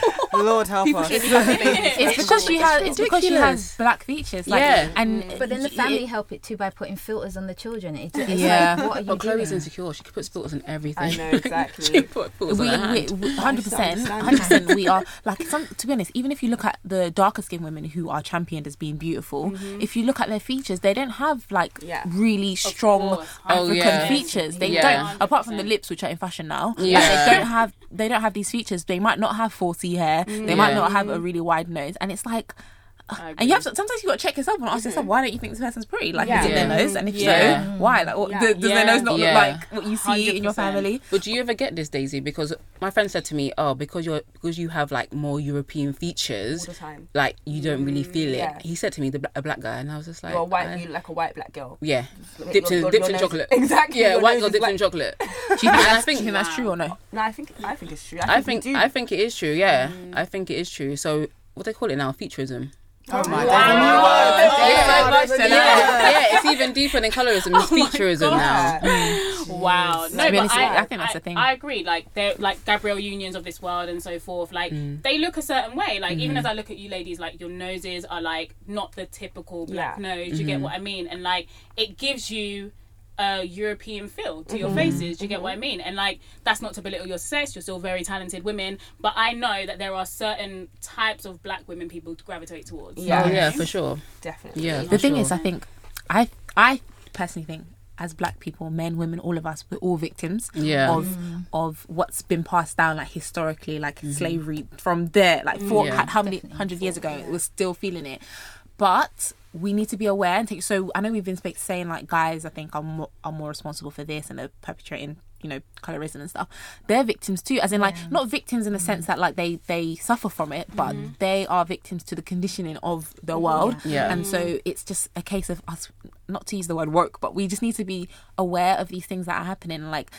S9: Lord help us.
S7: it's because she has it's because she
S11: ridiculous.
S7: has black features. Like,
S11: Yeah.
S7: and
S10: But then the
S7: it-
S10: family
S7: it-
S10: help it too by putting filters on the children. It, it's
S7: Yeah.
S10: like, what are you
S11: But Chloe's
S10: doing?
S11: insecure. She could put filters on everything.
S4: I know, exactly.
S11: she put filters
S7: we,
S11: on her
S7: we,
S11: hand.
S7: we, hundred percent,
S4: understand.
S7: hundred percent. We are like some. To be honest, even if you look at the darker skinned women who are championed as being beautiful, if you look at their features, they don't have like
S4: Yeah.
S7: really strong
S1: course.
S11: Oh,
S7: African
S11: yeah.
S7: features. They
S11: Yeah.
S7: don't, apart from the lips, which are in fashion now. like,
S11: Yeah.
S7: they don't have. They don't have these features. They might not have forty hair. They might
S11: Yeah.
S7: not have a really wide nose, and it's like. And you have to, sometimes you got to check yourself and ask yourself, why don't you think this person's pretty? Like,
S4: Yeah.
S7: is it their
S11: Yeah.
S7: nose? And if
S11: Yeah.
S7: so, why? Like, what,
S1: Yeah.
S7: does, does
S1: Yeah.
S7: their nose not
S11: Yeah.
S7: look like what you see in your
S1: one hundred percent.
S7: family?
S11: But do you ever get this, Daisy? Because my friend said to me, "Oh, because you're because you have like more European features,
S4: All the time.
S11: like you don't really feel it."
S4: yeah.
S11: He said to me, "The bla- a black guy," and I was just like,
S4: You're a white,
S11: I-
S4: you like a white black girl.
S11: "Yeah,
S4: Your-
S11: dipped in
S4: your-
S11: dipped
S4: your
S11: in
S4: nose-
S11: chocolate."
S4: Exactly.
S11: Yeah,
S4: your
S11: white
S4: nose
S11: girl
S4: is
S11: dipped
S4: black.
S11: in chocolate.
S7: Do you think,
S11: And I
S7: that's,
S11: think-
S7: do you think that's true or no?
S4: No, I think I think it's true. I
S11: I
S4: think,
S11: think
S4: we do.
S11: I think it is true. Yeah, I think it is true. So what they call it now, futurism.
S9: Oh my
S4: Wow.
S9: God.
S11: Yeah,
S4: that's a new
S11: yeah, yeah, it's even deeper than colorism. It's featurism now.
S1: Wow. No,
S7: To be
S1: but
S7: honest,
S1: I,
S7: I think that's the thing.
S1: I agree. Like they're like Gabrielle Unions of this world and so forth. Like
S11: Mm.
S1: they look a certain way. Like
S11: Mm-hmm.
S1: even as I look at you ladies, like your noses are like not the typical black
S4: Yeah.
S1: nose. You
S11: Mm-hmm.
S1: get what I mean? And like it gives you a European feel to
S11: Mm-hmm.
S1: your faces. Do you get what I mean? And like that's not to belittle your sex. You're still very talented women. But I know that there are certain types of black women people gravitate towards.
S4: Yeah.
S11: Oh yeah, for sure.
S4: Definitely.
S11: Yeah.
S7: The
S11: for
S7: thing
S11: sure.
S7: is, I think, I I personally think, as black people, men, women, all of us, we're all victims
S11: Yeah.
S7: of of what's been passed down, like historically, like slavery from there, like for
S11: Yeah.
S7: how many hundred years ago, we're still feeling it. But we need to be aware and take. So I know we've been sp- saying like guys, I think are more, are more responsible for this and they're perpetrating, you know, colorism and stuff. They're victims too, as in like not victims in the sense that like they they suffer from it, but they are victims to the conditioning of the world.
S11: Yeah.
S7: And so it's just a case of us, not to use the word woke, but we just need to be aware of these things that are happening. Like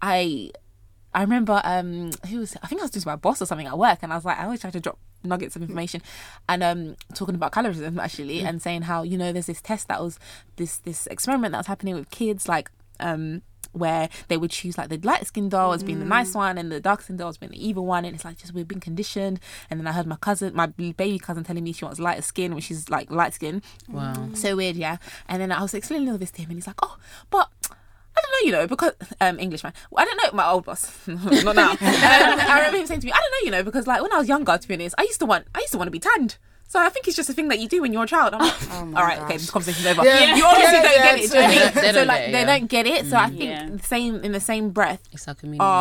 S7: I. I remember um who was I think I was just my boss or something at work, and I was like, I always try to drop nuggets of information and um talking about colorism actually, and saying how, you know, there's this test that was this this experiment that was happening with kids, like um where they would choose like the light skinned doll as being the nice one and the dark skinned doll as being the evil one, and it's like just we've been conditioned. And then I heard my cousin, my baby cousin, telling me she wants lighter skin when she's like light skin.
S11: Wow.
S7: So weird, yeah. And then I was explaining all this to him, and he's like, oh, but I don't know, you know, because um Englishman. I don't know, my old boss, not now. um, I remember him saying to me, I don't know, you know, because like when I was younger, to be honest, I used to want, I used to want to be tanned. So I think it's just a thing that you do when you're a child. I'm like, all right, okay, this conversation's over.
S9: Yeah.
S7: You obviously
S9: Yeah,
S7: don't
S9: yeah,
S7: get it. Do you know what I mean?
S11: They
S7: So
S11: don't
S7: like
S11: get it,
S7: they
S11: yeah.
S7: don't get it. So I think
S1: Yeah.
S7: the same in the same breath
S11: It's like a meaning.
S7: are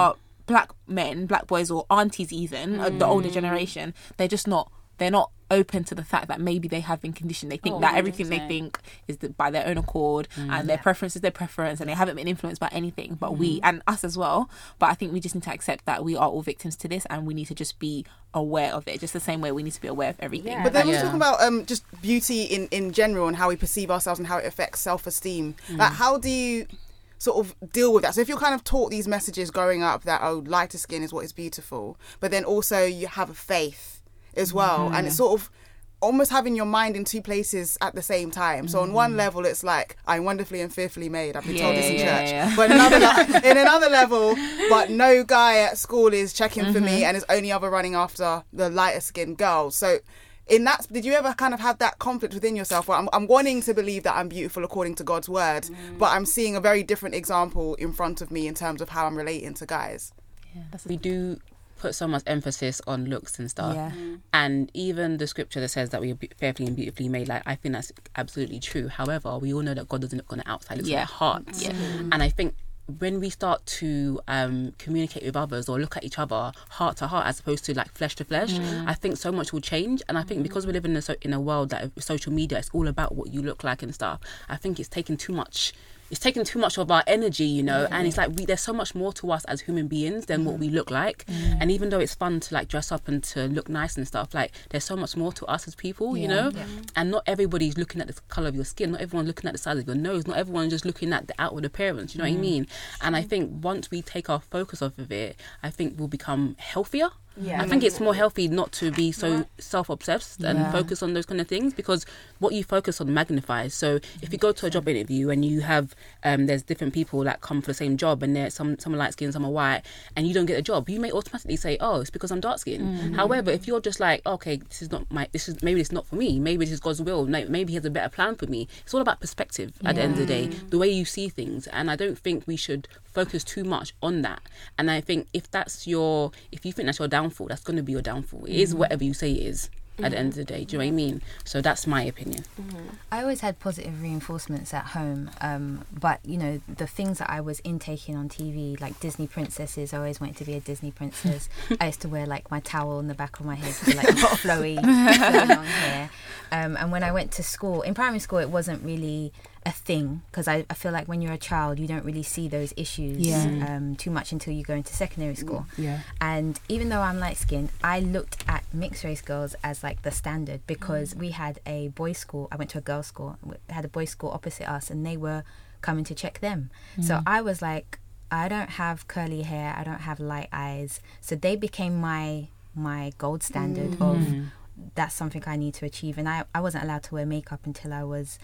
S7: black men, black boys, or aunties even, mm. the older generation, they're just not. They're not open to the fact that maybe they have been conditioned. They think oh, that everything they think is the, by their own accord, mm, and their yeah. preference is their preference, and they haven't been influenced by anything. But mm. we, and us as well, but I think we just need to accept that we are all victims to this, and we need to just be aware of it, just the same way we need to be aware of everything.
S9: Yeah. But then
S7: yeah.
S9: we're talking about um, just beauty in, in general and how we perceive ourselves and how it affects self-esteem. Mm. Like, how do you sort of deal with that? So if you're kind of taught these messages growing up that, oh, lighter skin is what is beautiful, but then also you have a faith as well, mm-hmm. and it's sort of almost having your mind in two places at the same time. So on one level it's like, I'm wonderfully and fearfully made, I've been yeah, told this in
S7: yeah,
S9: church
S7: yeah.
S9: but another le- in another level, but no guy at school is checking mm-hmm. for me, and is only ever running after the lighter skinned girls. So in that, did you ever kind of have that conflict within yourself where I'm, I'm wanting to believe that I'm beautiful according to God's word, mm. but I'm seeing a very different example in front of me in terms of how I'm relating to guys?
S11: Yeah, that's we do put so much emphasis on looks and stuff,
S7: yeah.
S11: mm. and even the scripture that says that we are fearfully and beautifully made, like, I think that's absolutely true. However, we all know that God doesn't look on the outside, looks
S7: yeah.
S11: at the heart,
S7: yeah.
S11: and I think when we start to um, communicate with others or look at each other heart to heart as opposed to like flesh to flesh, mm. I think so much will change. And I think because we live in a, so- in a world that social media, it's all about what you look like and stuff, I think it's taken too much it's taking too much of our energy, you know, mm-hmm. and it's like we, there's so much more to us as human beings than mm-hmm. what we look like. Mm-hmm. And even though it's fun to like dress up and to look nice and stuff, like there's so much more to us as people, yeah. you know, yeah. and not everybody's looking at the colour of your skin, not everyone's looking at the size of your nose, not everyone's just looking at the outward appearance, you know mm-hmm. what I mean? And I think once we take our focus off of it, I think we'll become healthier. Yeah. I think it's more healthy not to be so yeah. self-obsessed and yeah. focus on those kind of things, because what you focus on magnifies. So if you go to a job interview and you have um, there's different people that come for the same job, and there's some some are light skinned, some are white, and you don't get a job, you may automatically say, oh, it's because I'm dark skinned. Mm-hmm. However, if you're just like, okay, this is not my this is maybe it's not for me, maybe this is God's will, maybe he has a better plan for me. It's all about perspective at yeah. the end of the day, the way you see things. And I don't think we should focus too much on that. And I think if that's your if you think that's your downfall, that's going to be your downfall. It mm-hmm. is whatever you say it is at mm-hmm. the end of the day. Do you know what I mean? So that's my opinion.
S10: Mm-hmm. I always had positive reinforcements at home, um, but you know, the things that I was intaking on T V, like Disney princesses, I always wanted to be a Disney princess. I used to wear like my towel on the back of my head to like flowy, flowy long hair. Um, and when I went to school, in primary school, it wasn't really a thing, because I, I feel like when you're a child you don't really see those issues yeah. um, too much until you go into secondary school. Yeah. And even though I'm light skinned, I looked at mixed race girls as like the standard, because mm. we had a boys' school, I went to a girls' school, we had a boys' school opposite us, and they were coming to check them. Mm. So I was like, I don't have curly hair, I don't have light eyes, so they became my my gold standard mm. of that's something I need to achieve. And I, I wasn't allowed to wear makeup until I was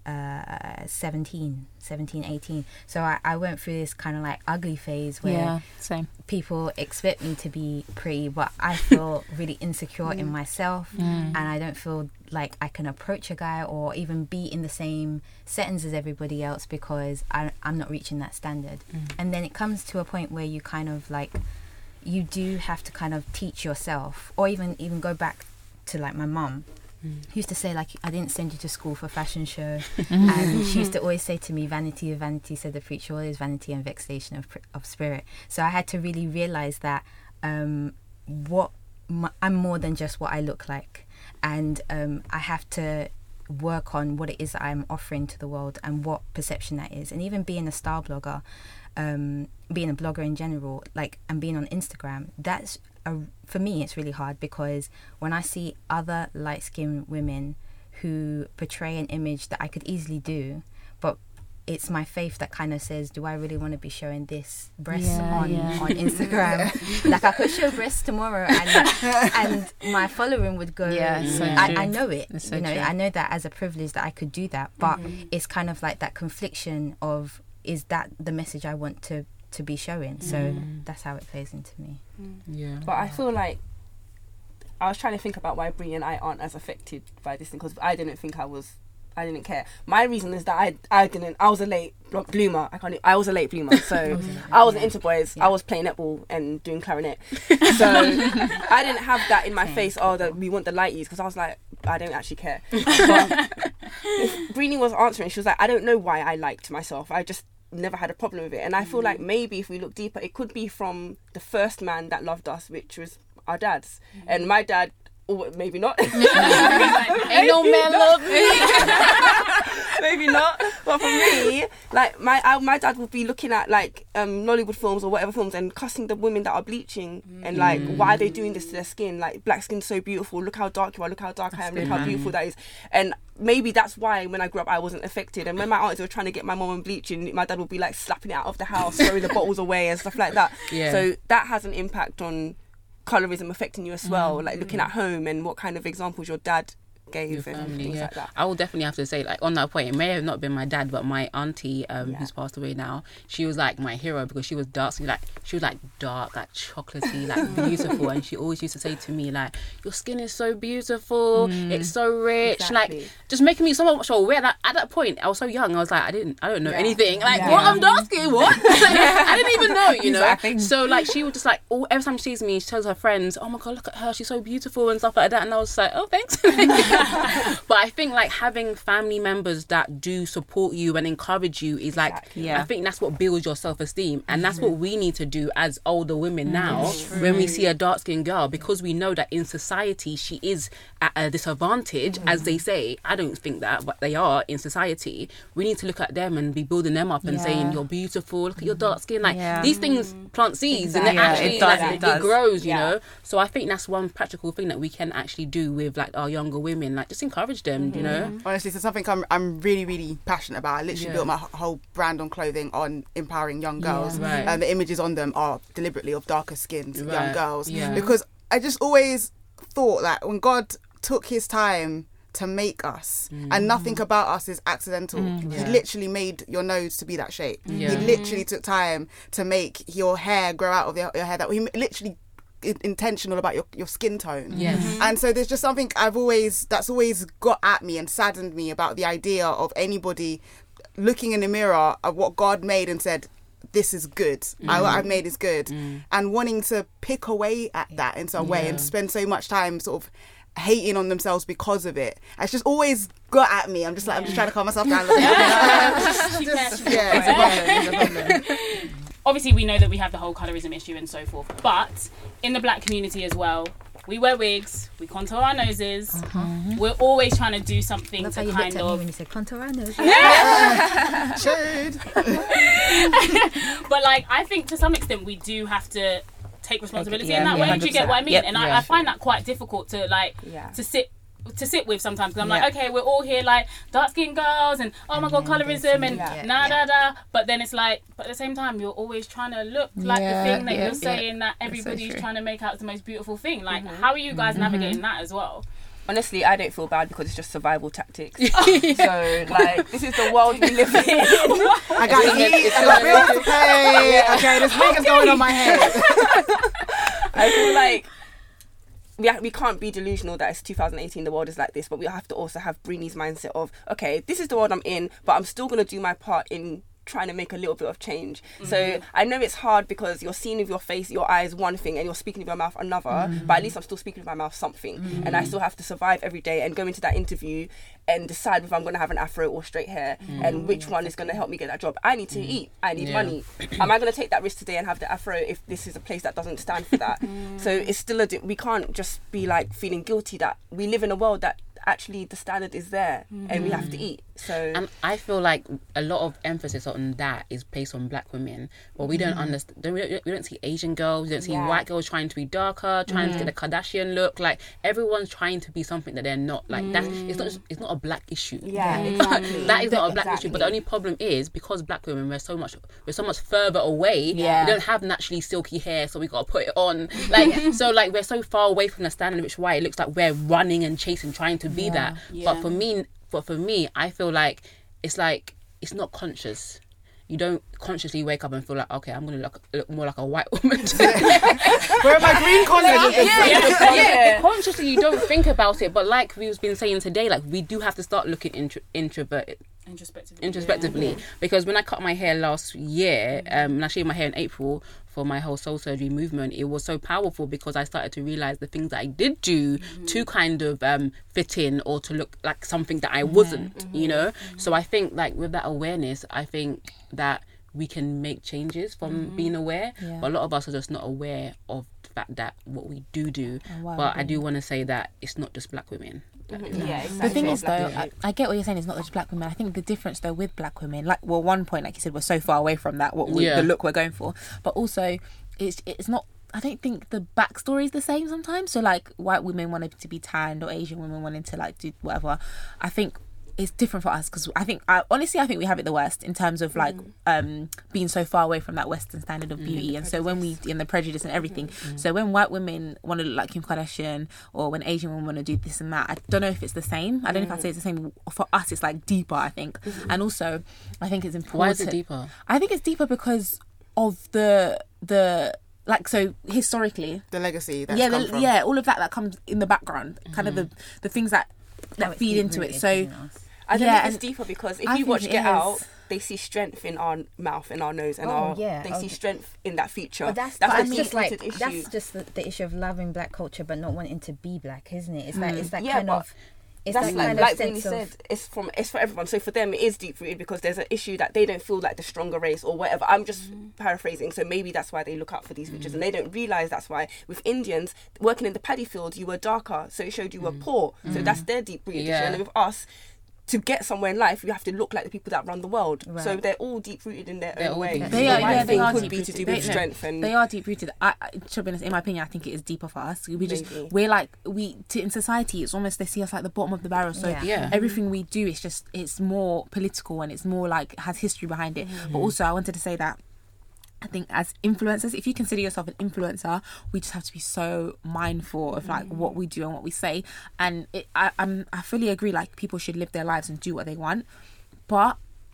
S10: uh seventeen, eighteen. So I, I went through this kind of like ugly phase where
S7: yeah, same.
S10: people expect me to be pretty, but I feel really insecure mm. in myself mm. and I don't feel like I can approach a guy or even be in the same settings as everybody else, because I, I'm not reaching that standard. Mm. And then it comes to a point where you kind of like, you do have to kind of teach yourself, or even even go back to like my mum. Mm. He used to say, like, I didn't send you to school for fashion show. And she used to always say to me, vanity of vanity, said the preacher, all is vanity and vexation of of spirit. So I had to really realise that um, what my, I'm more than just what I look like. And um, I have to work on what it is that I'm offering to the world and what perception that is. And even being a style blogger, um, being a blogger in general, like, and being on Instagram, that's a, for me it's really hard, because when I see other light-skinned women who portray an image that I could easily do, but it's my faith that kind of says, do I really want to be showing this breast yeah, on, yeah. on Instagram? Like, I could show breasts tomorrow and and my following would go,
S7: yeah, so
S10: I, I know it,
S7: so
S10: you know,
S7: true.
S10: I know that as a privilege that I could do that, but
S7: mm-hmm.
S10: it's kind of like that confliction of, is that the message I want to to be showing? So mm. that's how it plays into me.
S4: Mm. Yeah. But I feel like I was trying to think about why Brie and I aren't as affected by this thing, because I didn't think I was I didn't care. My reason is that I I didn't I was a late bloomer. I can't I was a late bloomer. So I wasn't into boys. Yeah. I was playing netball and doing clarinet. So I didn't have that in my face, oh, that we want the lighties, because I was like, I don't actually care. But if Brini was answering, she was like, I don't know why I liked myself. I just never had a problem with it. And I feel like maybe if we look deeper, it could be from the first man that loved us, which was our dads. And my dad, or maybe not.
S11: Ain't no man love me.
S4: Maybe not. But for me, like my I, my dad would be looking at like um Nollywood films or whatever films and cussing the women that are bleaching and like
S11: Mm.
S4: why are they doing this to their skin? Like black skin's so beautiful. Look how dark you are. Look how dark I am. Look how beautiful that is. And maybe that's why when I grew up I wasn't affected. And when my aunts were trying to get my mum on bleaching, my dad would be like slapping it out of the house, throwing the bottles away and stuff like that.
S11: Yeah.
S4: So that has an impact on colorism affecting you as well. Like looking at home and what kind of examples your dad gave
S11: Your
S4: and
S11: family,
S4: things
S11: yeah.
S4: like that.
S11: I will definitely have to say, like, on that point, it may have not been my dad, but my auntie, um,
S4: Yeah.
S11: who's passed away now, she was like my hero because she was dark, so, like, she was like dark, like chocolatey, like beautiful, and she always used to say to me, like, your skin is so beautiful, it's so rich,
S4: Exactly.
S11: like, just making me so much aware. That at that point, I was so young, I was like, I didn't, I don't know
S4: Yeah.
S11: anything, like,
S4: Yeah.
S11: what, I'm dark skin, what? I didn't even know, you know.
S7: Exactly.
S11: So like, she would just like, all, every time she sees me, she tells her friends, oh my god, look at her, she's so beautiful and stuff like that, and I was like, oh, thanks. But I think like having family members that do support you and encourage you is like,
S4: Exactly.
S7: Yeah.
S11: I think that's what builds your self-esteem, and that's what we need to do as older women now when we see a dark-skinned girl, because we know that in society she is at a disadvantage, as they say. I don't think that, but they are in society. We need to look at them and be building them up and
S7: Yeah.
S11: saying, you're beautiful, look at your dark skin. Like
S7: Yeah.
S11: these things plant seeds
S7: Exactly.
S11: and
S7: Yeah,
S11: it actually
S7: it does,
S11: like,
S7: it
S11: it,
S7: does.
S11: grows, you
S4: Yeah.
S11: know. So I think that's one practical thing that we can actually do with like our younger women, like just encourage them, you know.
S9: Honestly, so something I'm I'm really really passionate about. I literally
S11: Yeah.
S9: built my h- whole brand on clothing on empowering young girls,
S11: Right.
S9: and the images on them are deliberately of darker skinned young
S11: Right.
S9: girls.
S11: Yeah.
S9: Because I just always thought that when God took His time to make us, and nothing about us is accidental. He
S11: Yeah.
S9: literally made your nose to be that shape.
S11: Yeah.
S9: He literally took time to make your hair grow out of your, your hair. That he literally i- intentional about your, your skin tone.
S11: Yes.
S9: And so there's just something I've always that's always got at me and saddened me about the idea of anybody looking in the mirror of what God made and said, this is good. I, what I've made is good. And wanting to pick away at that in some way and spend so much time sort of hating on themselves because of it. It's just always got at me. I'm just like, I'm just trying to calm myself down. Just- just- yeah, it's a problem. It's a problem.
S1: Obviously we know that we have the whole colorism issue and so forth, but in the black community as well, we wear wigs, we contour our noses, we're always trying to do something
S10: That's how
S1: to
S10: you looked
S1: kind
S10: at me
S1: of
S10: when you said contour our nose.
S9: Shade.
S1: but like I think to some extent we do have to take responsibility
S7: yeah,
S1: in that
S7: yeah,
S1: way. Do you get what I mean?
S7: Yep,
S1: and I,
S11: yeah.
S1: I find that quite difficult to like
S4: Yeah.
S1: to sit to sit with sometimes, because I'm
S9: Yeah.
S1: like, okay, we're all here like dark skinned girls and oh my god, colorism and
S4: Yeah.
S1: nah da da, but then it's like, but at the same time you're always trying to look like
S7: Yeah,
S1: the thing that
S7: yeah,
S1: you're
S7: yeah.
S1: saying that
S7: so
S1: everybody's
S7: true.
S1: trying to make out as the most beautiful thing. Like how are you guys navigating that as well?
S4: Honestly, I don't feel bad because it's just survival tactics. So, like, this is the world we live in.
S9: I got heat, I got bills to pay. Okay, this wig is going on my head.
S4: I feel like we, ha- we can't be delusional that it's two thousand eighteen, the world is like this, but we have to also have Brini's mindset of, okay, this is the world I'm in, but I'm still going to do my part in trying to make a little bit of change. So I know it's hard because you're seeing with your face, your eyes one thing, and you're speaking with your mouth another, but at least I'm still speaking with my mouth something, and I still have to survive every day and go into that interview and decide if I'm going to have an afro or straight hair and which one is going to help me get that job. I need to eat, I need
S11: Yeah.
S4: money. Am I going to take that risk today and have the afro if this is a place that doesn't stand for that? So it's still a di- we can't just be like feeling guilty that we live in a world that actually the standard is there and we have to eat. So
S11: And I feel like a lot of emphasis on that is placed on black women. Well, we don't understand. We don't, we don't see Asian girls. We don't see
S4: Yeah.
S11: white girls trying to be darker, trying to get the Kardashian look. Like everyone's trying to be something that they're not. Like that's it's not. Just, it's not a black issue.
S4: yeah, exactly.
S11: That is not a black issue, but the
S4: Exactly.
S11: only problem is because black women we're so much we're so much further away.
S7: Yeah.
S11: We don't have naturally silky hair, so we got to put it on. Like so, like we're so far away from the standard, which is why it looks like we're running and chasing, trying to be that.
S1: Yeah.
S11: But for me, but for me, I feel like it's like it's not conscious. You don't consciously wake up and feel like, okay, I'm gonna look, look more like a white woman today.
S9: Where are my green collars?
S11: yeah, yeah, yeah. Consciously, you don't think about it, but like we've been saying today, like we do have to start looking intro- introverted.
S1: Introspectively.
S11: introspectively because when I cut my hair last year um and I shaved my hair in April for my whole soul surgery movement, it was so powerful because I started to realize the things that I did do to kind of um fit in or to look like something that I wasn't, you know. So I think like with that awareness, I think that we can make changes from
S7: Mm-hmm.
S11: being aware.
S7: Yeah.
S11: But a lot of us are just not aware of the fact that what we do do.
S7: And why
S11: But
S7: we
S11: I
S7: do
S11: do want to say that it's not just black women.
S4: Yeah,
S7: The
S4: exactly.
S7: thing is, though,
S4: Like,
S7: I, I get what you're saying. It's not just black women. I think the difference, though, with black women, like, well, one point, like you said, we're so far away from that, what we,
S11: Yeah.
S7: the look we're going for. But also, it's it's not. I don't think the backstory is the same sometimes. So, like, white women wanted to be tanned, or Asian women wanting to like do whatever. I think it's different for us because I think, I, honestly, I think we have it the worst in terms of like
S4: Mm.
S7: um being so far away from that Western standard of beauty. And so when we in the prejudice and everything,
S4: Mm.
S7: so when white women want to look like Kim Kardashian, or when Asian women want to do this and that, I don't know if it's the same. I don't know if I'd say it's the same. For us, it's like deeper, I think. And also, I think it's important.
S11: Why is it deeper?
S7: I think it's deeper because of the the like so historically
S9: The legacy that's
S7: yeah
S9: come
S7: the,
S9: from.
S7: yeah all of that that comes in the background, kind of the the things that that
S10: How it's
S7: feed into it.
S10: deep-rooted
S7: So
S10: in us.
S4: I don't
S7: yeah,
S4: think it's
S7: and
S4: deeper because if
S7: I
S4: you
S7: think
S4: watch
S7: it
S4: Get
S7: is.
S4: Out, they see strength in our mouth, in our nose, and
S10: Oh,
S4: our
S10: yeah,
S4: they see
S10: okay.
S4: strength in that feature.
S10: But that's,
S4: that's
S10: but
S4: the
S10: it's just like
S4: deep-rooted issue.
S10: that's just the, the issue of loving black culture but not wanting to be black, isn't it? It's that it's that
S4: Yeah,
S10: kind
S4: but
S10: of it's
S4: That's
S10: that
S4: like,
S10: kind
S4: like
S10: of
S4: Winnie
S10: sense of
S4: said, it's from it's for everyone. So for them, it is deep rooted because there's an issue that they don't feel like the stronger race or whatever. I'm just paraphrasing. So maybe that's why they look out for these features, and they don't realize that's why. With Indians working in the paddy field, you were darker, so it showed you were poor. So that's their deep rooted issue.
S11: Yeah.
S4: And with us, to get somewhere in life, you have to look like the people that run the world. So
S10: Right.
S4: they're all deep rooted in their
S11: They're
S4: own
S11: all
S4: way.
S11: deep-rooted.
S7: They
S4: The
S7: are,
S4: white
S7: yeah, they
S4: thing
S7: are
S4: could
S7: deep
S4: be to
S7: rooted.
S4: do
S7: They,
S4: with
S7: no,
S4: strength and
S7: they are deep rooted. I, I, to be honest, in my opinion, I think it is deeper for us. We just
S4: Maybe.
S7: we're like we to, in society. It's almost they see us like the bottom of the barrel. So
S10: Yeah.
S11: Yeah.
S7: everything we do is just it's more political and it's more like has history behind it. But also, I wanted to say that. I think as influencers, if you consider yourself an influencer, we just have to be so mindful of like what we do and what we say. And it, I, I'm I fully agree. Like people should live their lives and do what they want. But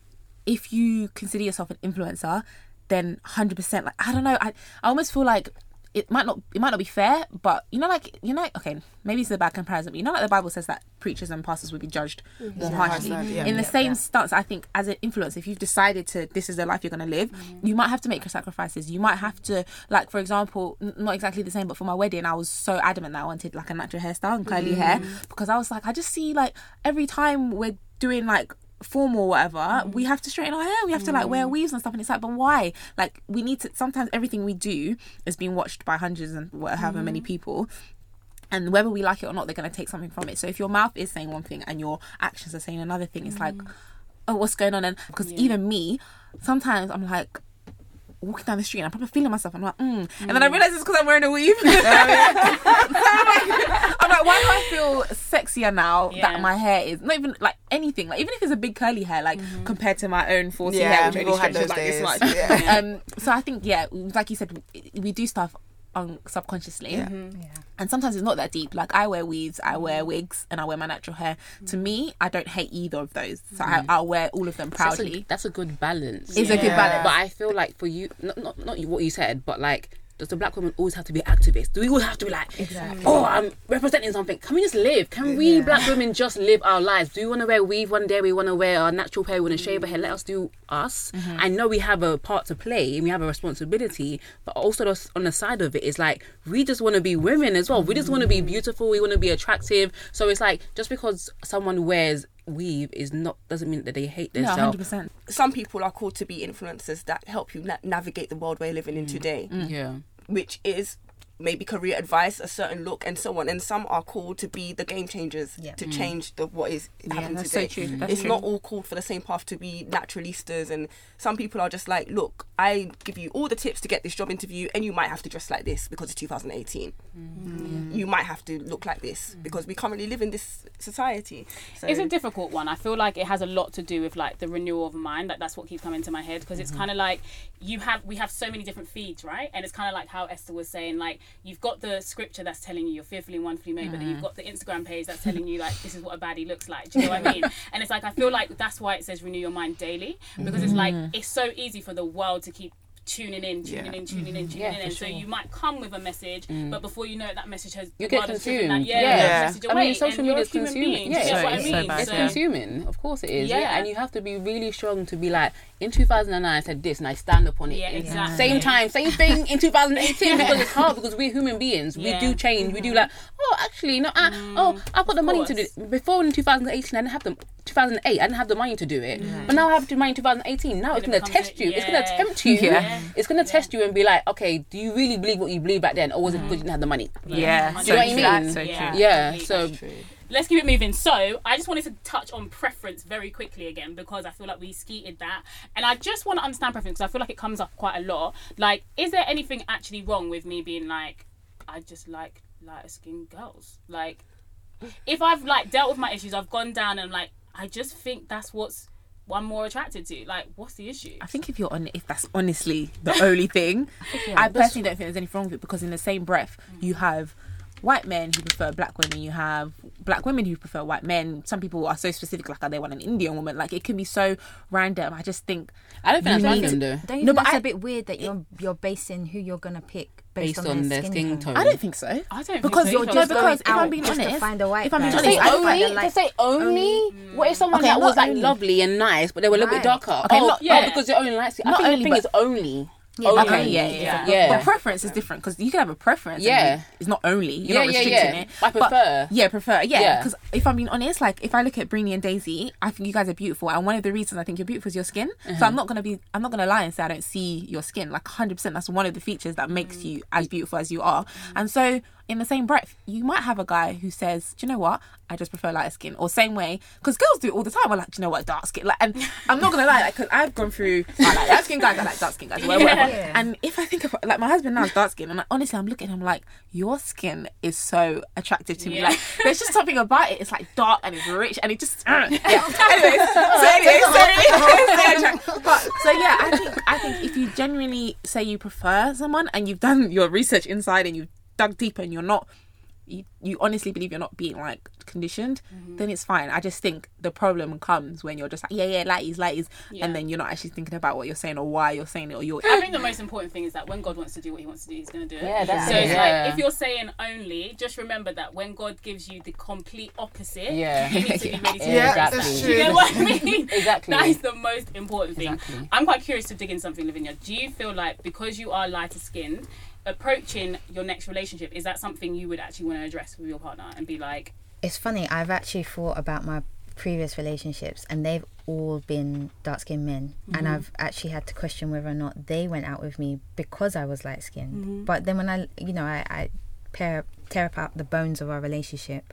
S7: if you consider yourself an influencer, then one hundred percent like I don't know. I I almost feel like it might not it might not be fair, but you know like you know okay maybe it's a bad comparison, but you know like the Bible says that preachers and pastors will be judged more harshly.
S9: Yeah.
S7: In the
S10: Yeah,
S7: same
S10: yeah.
S7: stance, I think as an influencer, if you've decided to this is the life you're going to live, you might have to make sacrifices. You might have to like for example, n- not exactly the same, but for my wedding, I was so adamant that I wanted like a natural hairstyle and curly hair because I was like I just see like every time we're doing like formal or whatever, we have to straighten our hair, we have to like wear weaves and stuff, and it's like but why? Like we need to sometimes everything we do is being watched by hundreds and whatever many people, and whether we like it or not, they're going to take something from it. So if your mouth is saying one thing and your actions are saying another thing, it's like oh what's going on? And because even me sometimes I'm like walking down the street and I'm probably feeling myself. I'm like, mm. and then I realise it's because I'm wearing a weave. So I'm, like, I'm like, why do I feel sexier now
S1: Yeah.
S7: that my hair is not even like anything? Like even if it's a big curly hair, like compared to my own forty
S9: Yeah,
S7: hair, which
S9: we've
S7: only
S9: all had
S7: stretches
S9: those
S7: like this
S9: days.
S7: much.
S9: Yeah.
S7: Um, so I think yeah, like you said, we do stuff um, subconsciously.
S10: yeah.
S7: And sometimes it's not that deep. Like I wear weaves, I wear wigs, and I wear my natural hair. To me, I don't hate either of those. So I, I'll wear all of them
S11: That's
S7: proudly.
S11: a, that's a good balance.
S7: It's a good
S9: Yeah.
S7: balance.
S11: But I feel like for you, not not, not you- what you said, but like, does the black woman always have to be activist? Do we all have to be like,
S10: Exactly.
S11: oh, I'm representing something? Can we just live? Can we
S10: Yeah.
S11: black women just live our lives? Do we want to wear weave one day? We want to wear our natural hair. We want to shave our hair. Let us do us. I know we have a part to play and we have a responsibility, but also the- on the side of it is like, we just want to be women as well. We just want to be beautiful. We want to be attractive. So it's like, just because someone wears weave is not doesn't mean that they hate
S7: No, one
S11: themselves.
S7: hundred percent.
S4: some people are called to be influencers that help you na- navigate the world we're living in today,
S11: Yeah.
S4: which is maybe career advice, a certain look, and so on. And some are called to be the game changers
S10: Yeah.
S4: to change the what is happening
S7: that's so
S4: today.
S7: true. That's
S4: it's
S7: true.
S4: not all called for the same path to be naturalistas, and some people are just like, look, I give you all the tips to get this job interview, and you might have to dress like this because it's two thousand eighteen. You might have to look like this because we currently live in this society. So
S1: It's a difficult one. I feel like it has a lot to do with like the renewal of mind. Like that's what keeps coming to my head because it's kind of like you have we have so many different feeds, right? And it's kind of like how Esther was saying, like you've got the scripture that's telling you you're fearfully and wonderfully made, but then you've got the Instagram page that's telling you like this is what a baddie looks like. Do you know what I mean? And it's like I feel like that's why it says renew your mind daily because it's like it's so easy for the world to keep tuning in, tuning
S9: Yeah.
S1: in, tuning in, tuning
S11: Yeah,
S1: in.
S11: for
S1: And so
S11: sure.
S1: you might come with a message, but before you know it, that message has
S11: You
S1: the
S11: get
S1: world has driven
S11: consumed.
S1: That, yeah,
S11: Yeah.
S1: that message
S11: I
S1: away,
S11: mean, social
S1: and you're
S11: media
S1: a
S11: is
S1: human
S11: consuming.
S1: being.
S11: Yeah,
S1: Do you
S11: it's
S1: get what I
S11: so-
S1: mean?
S7: bad,
S11: It's
S1: So-
S11: consuming, of course it is. Yeah.
S1: Yeah.
S11: and you have to be really strong to be like, in two thousand nine I said this and I stand upon it.
S1: Yeah,
S11: In-
S1: exactly.
S11: Same time, same thing in two thousand eighteen because it's hard because we're human beings. We
S1: Yeah.
S11: do change. We do like, oh, actually, no, I, oh, I've got the money to do
S1: course.
S11: it. Before in two thousand eighteen, I didn't have them. two thousand eight, I didn't have the money to do it. Mm. But now I have the money in two thousand eighteen. Now it's
S1: It
S11: going to
S1: becomes
S11: test
S1: a-
S11: you.
S1: yeah.
S11: It's going to tempt you.
S7: Yeah.
S11: It's going to test you and be like, okay, do you really believe what you believed back then? Or was it because you didn't have the money?
S7: Yeah.
S11: Do you know what I mean?
S7: So
S1: Yeah.
S7: true.
S11: Yeah.
S1: That's
S11: So
S1: let's keep it moving. So I just wanted to touch on preference very quickly again, because I feel like we skeeted that, and I just want to understand preference because I feel like it comes up quite a lot. Like, is there anything actually wrong with me being like, I just like lighter skinned girls? Like, if I've like dealt with my issues, I've gone down and like, I just think that's what's what I'm more attracted to. Like, what's the issue?
S7: I think if you're on, if that's honestly the only thing, I personally don't think there's anything wrong with it, because in the same breath you have white men who prefer black women, you have black women who prefer white men. Some people are so specific, like, oh, they want an Indian woman. Like, it can be so random. I just think
S11: I don't think
S7: you
S11: that's
S7: need
S11: random
S7: to-
S11: though.
S10: Don't you
S7: No,
S10: think
S7: but
S10: that's
S7: I-
S10: a bit weird that you're you're basing who you're gonna pick based,
S11: Based
S10: on,
S11: on
S10: their
S11: their
S10: skin,
S11: skin
S10: tone?
S11: tone.
S7: I don't think so.
S1: I don't
S7: Because
S1: think
S7: you're
S1: so.
S7: just
S10: going
S7: because if
S10: out
S7: I'm being
S10: just to
S7: honest,
S10: find a white
S7: if I'm
S10: guy.
S7: being
S10: To
S11: Say
S7: honest, I
S10: only-
S7: find
S11: only,
S7: it like-
S11: to say only. What if someone
S7: Okay,
S11: that was
S7: not
S11: like
S7: only.
S11: lovely and nice, but they were a little bit
S10: Right.
S11: darker?
S7: Okay,
S11: oh,
S7: not-
S11: oh,
S1: yeah.
S11: because they're only light skin. I
S7: Not
S11: think
S7: only,
S11: the thing
S7: but-
S11: is only.
S10: Yeah,
S11: Only.
S7: Okay, yeah, yeah,
S1: Yeah.
S7: yeah.
S11: Yeah.
S7: But preference is different, because you can have a preference.
S11: Yeah.
S7: and it's not only. You're
S11: Yeah,
S7: not
S11: yeah,
S7: restricting
S11: yeah.
S7: it.
S11: I prefer.
S7: But, yeah, prefer. Yeah,
S11: Yeah.
S7: because if I'm being honest, like if I look at Brini and Daisy, I think you guys are beautiful, and one of the reasons I think you're beautiful is your skin. So I'm not gonna be, I'm not gonna lie and say I don't see your skin. Like one hundred percent, that's one of the features that makes you as beautiful as you are. And so in the same breath, you might have a guy who says, do you know what? I just prefer lighter skin. Or same way, because girls do it all the time. We're like, do you know what? Dark skin. Like, and I'm not gonna lie, like, because I've gone through, I like dark skin guys, I like dark skin guys, whatever.
S10: Yeah.
S7: And if I think of, like, my husband now is dark skin, and like, honestly, I'm looking at him like, your skin is so attractive to me.
S1: Yeah.
S7: Like, there's just something about it. It's like dark and it's rich, and it just, uh, yeah. Anyways, so anyway, so anyway, so, but, so yeah, I think I think if you genuinely say you prefer someone and you've done your research inside and you've dug deeper and you're not, you, you honestly believe you're not being like conditioned, mm-hmm. then it's fine. I just think the problem comes when you're just like, yeah, yeah, lighties, lighties,
S1: Yeah.
S7: and then you're not actually thinking about what you're saying or why you're saying it, or you're.
S1: I think the most important thing is that when God wants to do what he wants to do, he's going to do it.
S11: Yeah, that's
S1: so
S11: it.
S1: it's
S11: Yeah.
S1: like, if you're saying only, just remember that when God gives you the complete opposite,
S11: Yeah.
S1: you need to be ready to
S11: Yeah,
S1: accept
S11: exactly.
S1: that.
S9: that's
S1: You know
S9: true.
S1: what I mean?
S11: Exactly.
S1: That is the most important thing.
S11: Exactly.
S1: I'm quite curious to dig in something, Lavinia. Do you feel like because you are lighter skinned, approaching your next relationship, is that something you would actually want to address with your partner and be like,
S10: It's funny, I've actually thought about my previous relationships and they've all been dark skinned men,
S1: Mm-hmm.
S10: and I've actually had to question whether or not they went out with me because I was light skinned.
S1: Mm-hmm.
S10: But then when I, you know, I, I pair, tear apart the bones of our relationship,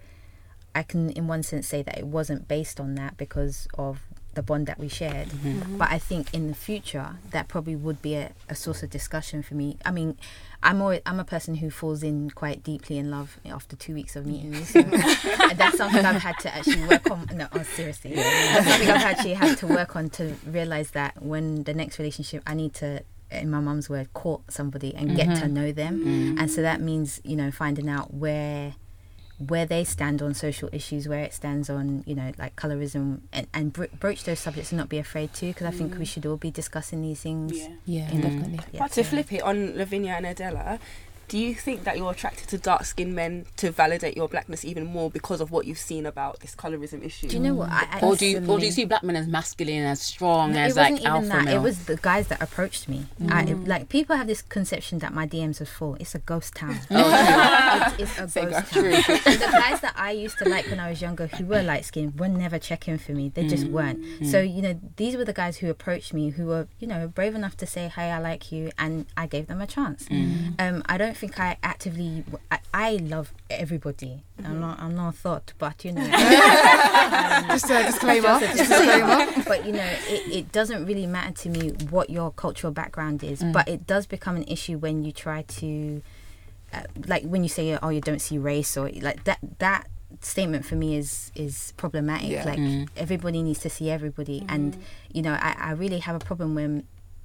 S10: I can in one sense say that it wasn't based on that because of the bond that we shared.
S1: Mm-hmm.
S10: But I think in the future that probably would be a, a source of discussion for me. I mean, I'm always, I'm a person who falls in quite deeply in love after two weeks of meeting you. So that's something I've had to actually work on. No, oh, seriously, that's something I've actually had to work on to realize that when the next relationship, I need to, in my mum's word, court somebody and get to know them. And so that means, you know, finding out where where they stand on social issues, where it stands on, you know, like colorism, and, and bro- broach those subjects and not be afraid to, because I think we should all be discussing these things.
S1: yeah.
S7: Yeah,
S10: in-
S7: definitely.
S10: yeah.
S4: But to flip it on Lavinia and Adela, do you think that you're attracted to dark-skinned men to validate your blackness even more because of what you've seen about this colorism issue?
S10: Do you know what? I, I
S11: Or do you, or do you see black men as masculine, as strong,
S10: No,
S11: as
S10: it wasn't
S11: like
S10: even
S11: alpha
S10: that.
S11: male?
S10: It was the guys that approached me. I, it- like people have this conception that my D Ms are full. It's a ghost town.
S11: Oh,
S10: it's, it's a
S7: Say
S10: ghost
S7: go.
S10: town. And the guys that I used to like when I was younger, who were light skinned, were never checking for me. They just weren't. So you know, these were the guys who approached me, who were, you know, brave enough to say, "Hey, I like you," and I gave them a chance. Um, I don't think I actively. I, I love everybody. I'm not. I'm not a thought, but you know.
S9: Just a disclaimer.
S10: Just a disclaimer. But you know, it, it doesn't really matter to me what your cultural background is, but it does become an issue when you try to, uh, like when you say, "Oh, you don't see race," or like that. That statement for me is is problematic.
S7: Yeah.
S10: Like everybody needs to see everybody, and you know, I, I really have a problem when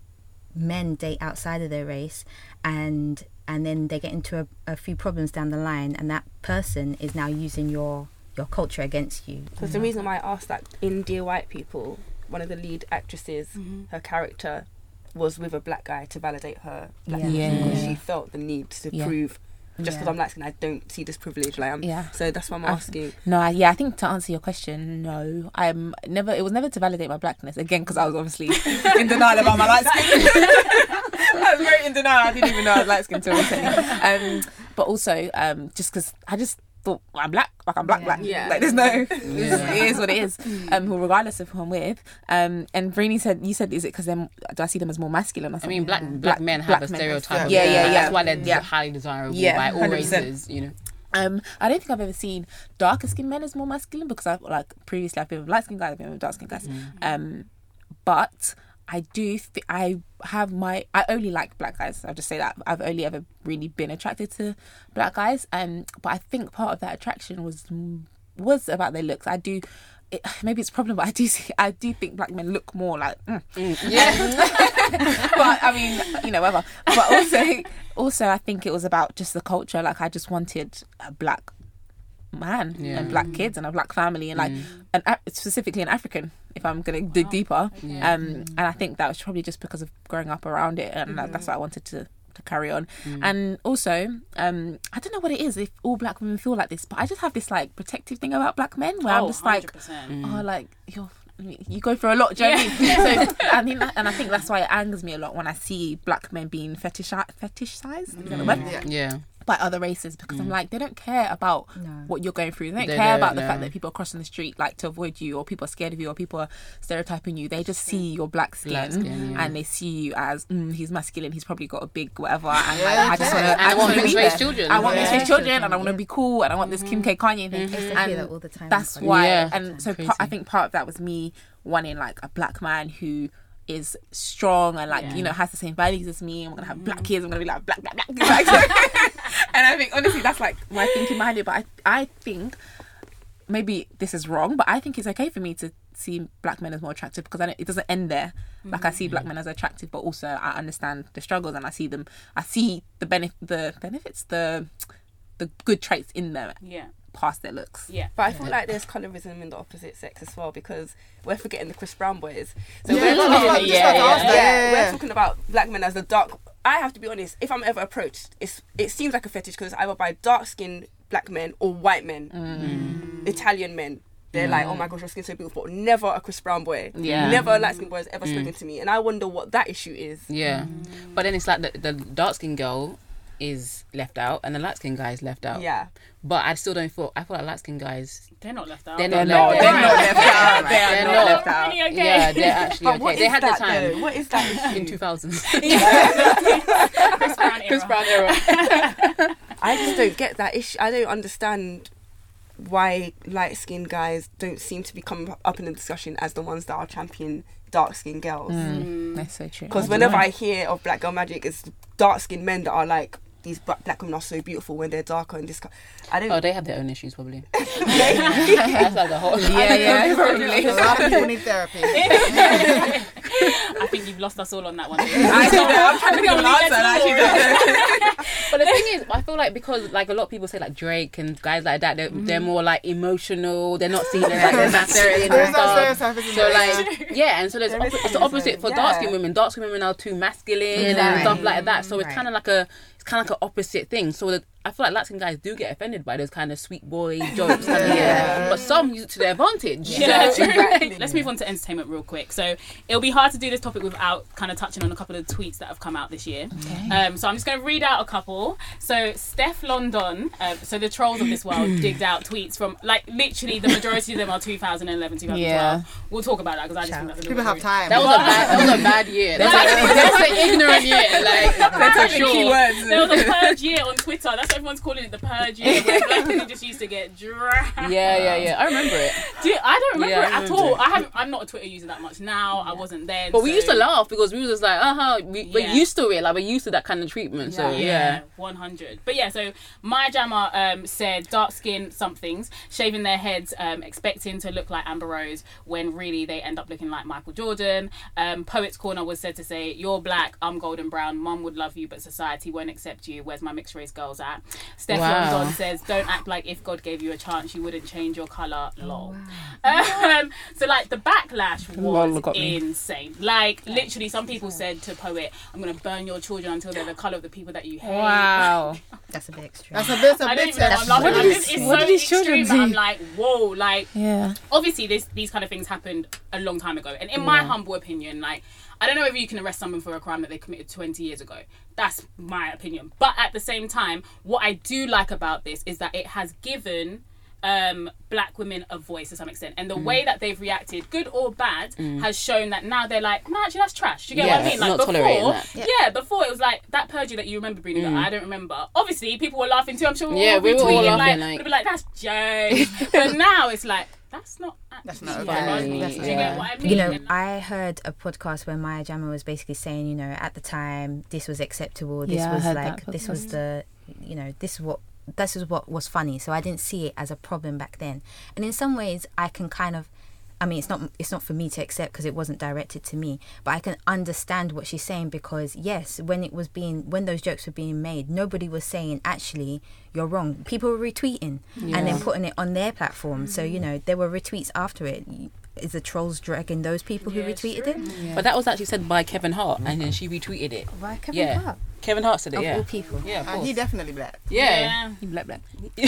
S10: men date outside of their race, and and then they get into a, a few problems down the line, and that person is now using your your culture against you.
S4: Because the reason why I asked that in Dear White People, one of the lead actresses,
S1: Mm-hmm.
S4: her character was with a black guy to validate her blackness
S10: Yeah.
S4: because
S7: Yeah.
S4: she felt the need to
S7: Yeah.
S4: prove, just because
S10: Yeah.
S4: I'm light skinned, I don't see this privilege. Like, I'm,
S7: Yeah.
S4: So that's why I'm
S7: I-
S4: asking.
S7: No, I, yeah, I think to answer your question, no, I'm never. It was never to validate my blackness again, because I was obviously in denial about my light skin. I was very in denial. I didn't even know I was light skinned until recently. Um, but also, um, just because I just thought well, I'm black, like I'm black,
S10: Yeah.
S7: black.
S4: Yeah.
S7: Like there's no, it is what it is. Um, who regardless of who I'm with. Um, and Brainy said, you said, is it because them? Do I see them as more masculine or
S11: I
S7: something?
S11: mean, black black men have a
S7: men.
S11: stereotype.
S7: Yeah, yeah, yeah.
S11: That's why they're
S7: Yeah.
S11: highly desirable
S7: Yeah,
S11: by all
S7: one hundred percent.
S11: races. You know.
S7: Um, I don't think I've ever seen darker skinned men as more masculine because I've like previously I've been with light skinned guys, I've been with dark skinned guys.
S11: Mm-hmm.
S7: Um, but I do th- I have my I only like black guys. I'll just say that I've only ever really been attracted to black guys. Um, but I think part of that attraction was was about their looks. I do. It, maybe it's a problem, but I do see, I do think black men look more like mm.
S11: Yeah.
S7: But I mean, you know, whatever. But also, also, I think it was about just the culture. Like, I just wanted a black man
S11: Yeah.
S7: and black kids and a black family, and like, an Af- specifically an African. If I'm gonna dig deeper,
S11: Yeah.
S7: um, and I think that was probably just because of growing up around it, and that, that's what I wanted to. to carry on. And also um I don't know what it is if all black women feel like this, but I just have this like protective thing about black men where I'm
S1: Oh,
S7: just like
S1: one hundred percent.
S7: oh like you're you go through a lot, do you know what I mean? So I mean, and I think that's why it angers me a lot when I see black men being fetish fetishized is that the word?
S9: Yeah.
S11: Yeah.
S7: by other races, because I'm like, they don't care about
S10: No.
S7: what you're going through. They don't
S11: They
S7: care
S11: don't,
S7: about the
S11: no.
S7: fact that people are crossing the street like to avoid you, or people are scared of you, or people are stereotyping you. They just see your black skin,
S11: Black skin, yeah.
S7: and they see you as mm, he's masculine. He's probably got a big whatever, and
S9: Yeah,
S7: like, I just
S9: okay.
S7: want to.
S11: And I want
S7: be
S11: mixed
S7: there.
S11: race children.
S7: I want
S9: Yeah.
S7: mixed race children, and I want to be cool, and I want this Kim K Kanye thing.
S10: They
S7: And
S10: hear that all the time.
S7: that's
S10: That's
S7: why.
S11: Yeah.
S7: And so
S11: Crazy.
S7: part, I think part of that was me wanting like a black man who is strong and like
S1: Yeah.
S7: you know has the same values as me. I'm gonna have black kids. I'm gonna be like black, black, black. Like, and I think honestly that's like my thinking behind it. But I, I think maybe this is wrong, but I think it's okay for me to see black men as more attractive because I don't, it doesn't end there. Like I see black men as attractive, but also I understand the struggles and I see them. I see the benefit, the benefits, the the good traits in them
S1: Yeah.
S7: past their looks.
S1: Yeah.
S4: But I feel like there's colorism in the opposite sex as well, because we're forgetting the Chris Brown boys. So
S9: Yeah,
S4: we're
S9: no,
S4: talking,
S9: I was just
S7: yeah,
S9: about to ask
S4: yeah,
S9: that. Yeah, yeah,
S4: we're
S9: yeah.
S4: talking about black men as the dark. I have to be honest. If I'm ever approached, it's it seems like a fetish because either by dark skinned black men or white men, Italian men. They're like, oh my gosh, your skin's so beautiful. But never a Chris Brown boy.
S7: Yeah.
S4: Never a light skinned boy has ever spoken to me, and I wonder what that issue is.
S11: Yeah. But then it's like the, the dark skinned girl is left out and the light skinned guy is left out.
S4: Yeah.
S11: But I still don't feel I feel like light skinned guys
S1: They're not left out.
S11: they're
S7: They're
S11: not
S7: not.
S11: left
S7: They're
S11: out.
S7: not left out. They are
S11: They're
S7: not
S11: not.
S7: left out.
S1: Really okay.
S11: Yeah, they're actually
S4: But
S11: okay.
S4: what
S11: They
S4: is
S11: had
S4: that,
S11: their time
S4: though? What is that issue?
S11: in two thousands.
S1: Chris Brown era.
S11: Chris Brown era.
S4: I just don't get that issue. I don't understand why light skinned guys don't seem to be coming up in the discussion as the ones that are champion dark skinned girls.
S7: That's so true.
S4: Because whenever I hear of Black Girl Magic, it's dark skinned men that are like, these black, black women are so beautiful when they're darker and this. co- I don't.
S11: Oh, they have their own issues probably. That's like the whole.
S7: yeah, yeah, probably.
S9: A lot of people need therapy.
S1: I think you've lost us all on that one.
S7: I don't know. I'm trying to think of an answer. and I actually don't know.
S11: But the thing is, I feel like because like a lot of people say like Drake and guys like that, they're, they're more like emotional. They're not seen as like the masculine
S9: There's
S11: and
S9: no
S11: stuff.
S9: stereotype, isn't
S11: So
S9: there?
S11: like yeah, and so there's
S4: There is
S11: oppo- it's the
S4: sexism,
S11: opposite for
S4: yeah.
S11: dark skinned women. Dark skinned women are too masculine and
S10: Right.
S11: stuff like that. So it's
S10: Right.
S11: kind of like a it's kind of like an opposite thing. So the, I feel like Latin guys do get offended by those kind of sweet boy jokes, kind of, yeah. But some use it to their advantage.
S1: Yeah,
S11: So-
S1: true. Let's move on to entertainment real quick. So it'll be hard to do this topic without kind of touching on a couple of the tweets that have come out this year. Um, so I'm just going to read out a couple. So Steph London, um, so the trolls of this world digged out tweets from like literally the majority of them are two thousand eleven, two thousand twelve.
S7: Yeah.
S1: We'll talk about that because I just think that's a little
S9: People
S1: bit
S9: have
S1: rude.
S9: time.
S11: That was a bad. That was a bad year. That's, like, that's an ignorant year. Like for sure.
S1: There was a purge year on Twitter. That's what everyone's calling it, the purge year. Where black people just used to get dragged.
S11: Yeah, yeah, yeah. I remember it.
S1: Dude, I don't remember
S11: Yeah, I
S1: it at
S11: remember
S1: all.
S11: it.
S1: I haven't. I'm not a Twitter user that much now. I wasn't then.
S11: But we
S1: so-
S11: used to laugh because we was just like, uh huh. We,
S1: Yeah.
S11: We're used to it. Like we're used to that kind of treatment. So
S1: Yeah,
S11: yeah.
S1: one hundred. But yeah, so my jammer um, said dark skin somethings, shaving their heads, um, expecting to look like Amber Rose when really they end up looking like Michael Jordan. Um, Poets Corner was said to say, "You're black, I'm golden brown. Mum would love you, but society won't accept you. Where's my mixed race girls at?" Steph
S11: Wow.
S1: London says, "Don't act like if God gave you a chance, you wouldn't change your colour." Lol. Um, so like the backlash
S7: Lol
S1: was
S7: got me.
S1: insane. Like literally, some people said to Poet, "I'm gonna burn your children until they're the colour of the people that you hate."
S7: Wow.
S10: That's a bit extreme.
S9: That's a bit, a
S1: I don't
S9: bit.
S1: even know. I'm laughing.
S7: What
S1: I'm
S7: did
S1: just,
S7: these-
S1: it's
S7: what
S1: so
S7: did these children
S1: extreme that I'm
S7: do?
S1: like, whoa, like
S7: Yeah.
S1: obviously this these kind of things happened a long time ago. And in my humble opinion, like I don't know if you can arrest someone for a crime that they committed twenty years ago. That's my opinion opinion. But at the same time, what I do like about this is that it has given um, black women a voice to some extent. And the
S11: Mm.
S1: way that they've reacted, good or bad,
S11: Mm.
S1: has shown that now they're like, no, actually, that's trash. Do you get
S11: Yeah,
S1: what I mean? Like
S11: not tolerating
S1: before,
S11: that.
S1: yeah. yeah, before it was like, that purge that you remember, Bruni,
S11: Mm.
S1: that I don't remember. Obviously, people were laughing too. I'm sure we
S11: Yeah,
S1: were
S11: we were all
S1: retweeting,
S11: laughing,
S1: like,
S11: like-
S1: we'd be like, that's jokes. But now it's like, that's not
S9: That's
S1: actually
S9: not okay.
S1: funny.
S9: That's
S1: Do
S9: not
S1: you
S9: okay.
S1: get what I mean?
S10: You know,
S1: And-
S10: I heard a podcast where Maya Jama was basically saying, you know, at the time this was acceptable. This
S7: Yeah, I
S10: was
S7: heard
S10: like,
S7: that
S10: this was
S7: podcast.
S10: the, you know, this is what this is what was funny. So I didn't see it as a problem back then. And in some ways, I can kind of, I mean, it's not it's not for me to accept because it wasn't directed to me, but I can understand what she's saying because yes, when it was being when those jokes were being made, nobody was saying actually you're wrong. People were retweeting
S11: Yeah.
S10: and then putting it on their platform. So you know there were retweets after it. Is the trolls dragging those people who
S1: Yeah, it's
S10: retweeted
S1: true.
S10: it?
S11: But that was actually said by Kevin Hart, and then she retweeted it.
S10: Why Kevin
S11: Yeah.
S10: Hart?
S11: Kevin Hart said it.
S10: Of
S11: Yeah.
S10: all people.
S11: Yeah. Of
S9: And
S11: course.
S9: he definitely black.
S11: Yeah.
S7: Black, black.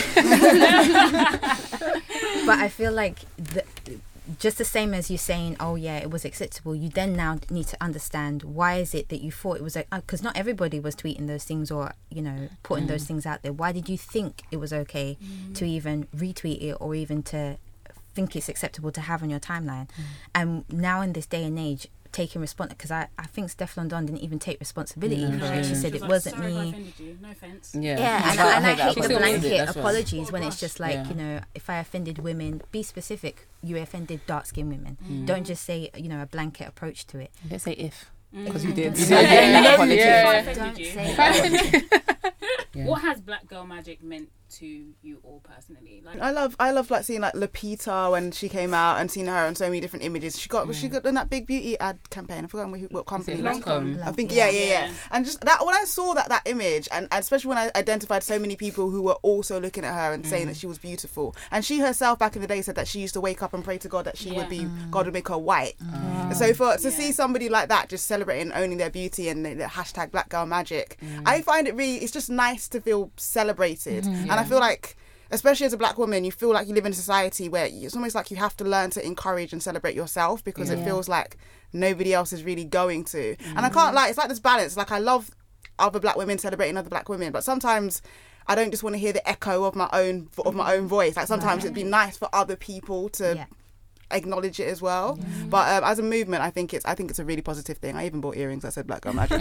S10: But I feel like the, just the same as you saying, oh yeah, it was acceptable. You then now need to understand why is it that you thought it was because not everybody was tweeting those things or you know putting
S11: Mm.
S10: those things out there. Why did you think it was okay to even retweet it or even to think it's acceptable to have on your timeline? And now in this day and age, taking response because I, I think Stefflon Don didn't even take responsibility
S11: No,
S10: for it. She
S11: she
S10: said
S1: was
S10: it
S1: like,
S10: wasn't
S1: sorry if I
S10: me.
S1: offended you. No offense.
S11: Yeah.
S10: Yeah, and,
S11: I
S10: I, and I
S11: heard that.
S10: hate
S11: She
S10: the
S11: still did
S10: blanket
S11: it, that's why.
S10: apologies
S1: Oh,
S10: when it's
S1: gosh.
S10: just like,
S11: Yeah.
S10: you know, if I offended women, be specific. You offended dark-skinned women.
S11: Mm.
S10: Don't just say, you know, a blanket approach to it.
S7: Don't say if.
S1: Mm.
S7: Because you did.
S10: Don't
S7: You
S10: say
S7: did.
S10: if.
S7: Yeah.
S1: If
S11: Yeah.
S1: I
S7: Yeah.
S1: offended
S10: Don't
S1: you.
S10: say
S11: If I
S10: that.
S11: Yeah.
S1: What has Black Girl Magic meant to you all personally? Like,
S9: I love, I love like seeing like Lupita when she came out and seeing her on so many different images. She got, she got in that big beauty ad campaign. I forgot what, what company.
S11: Is it
S9: it was.
S11: Lancome?
S9: I think yeah, yeah, yeah,
S1: Yeah.
S9: And just that when I saw that that image, and, and especially when I identified so many people who were also looking at her and saying that she was beautiful, and she herself back in the day said that she used to wake up and pray to God that she
S1: Yeah.
S9: would be God would make her white. So for to
S1: Yeah.
S9: see somebody like that just celebrating, owning their beauty and the, the hashtag Black Girl Magic, I find it really. It's just nice to feel celebrated, and I feel like. Especially as a black woman, you feel like you live in a society where it's almost like you have to learn to encourage and celebrate yourself because it
S7: Yeah.
S9: feels like nobody else is really going to. And I can't lie, it's like this balance. Like I love other black women celebrating other black women, but sometimes I don't just want to hear the echo of my own of my own voice. Like sometimes it'd be nice for other people to
S10: Yeah.
S9: acknowledge it as well. But um, as a movement, I think it's I think it's a really positive thing. I even bought earrings that said Black Girl Magic.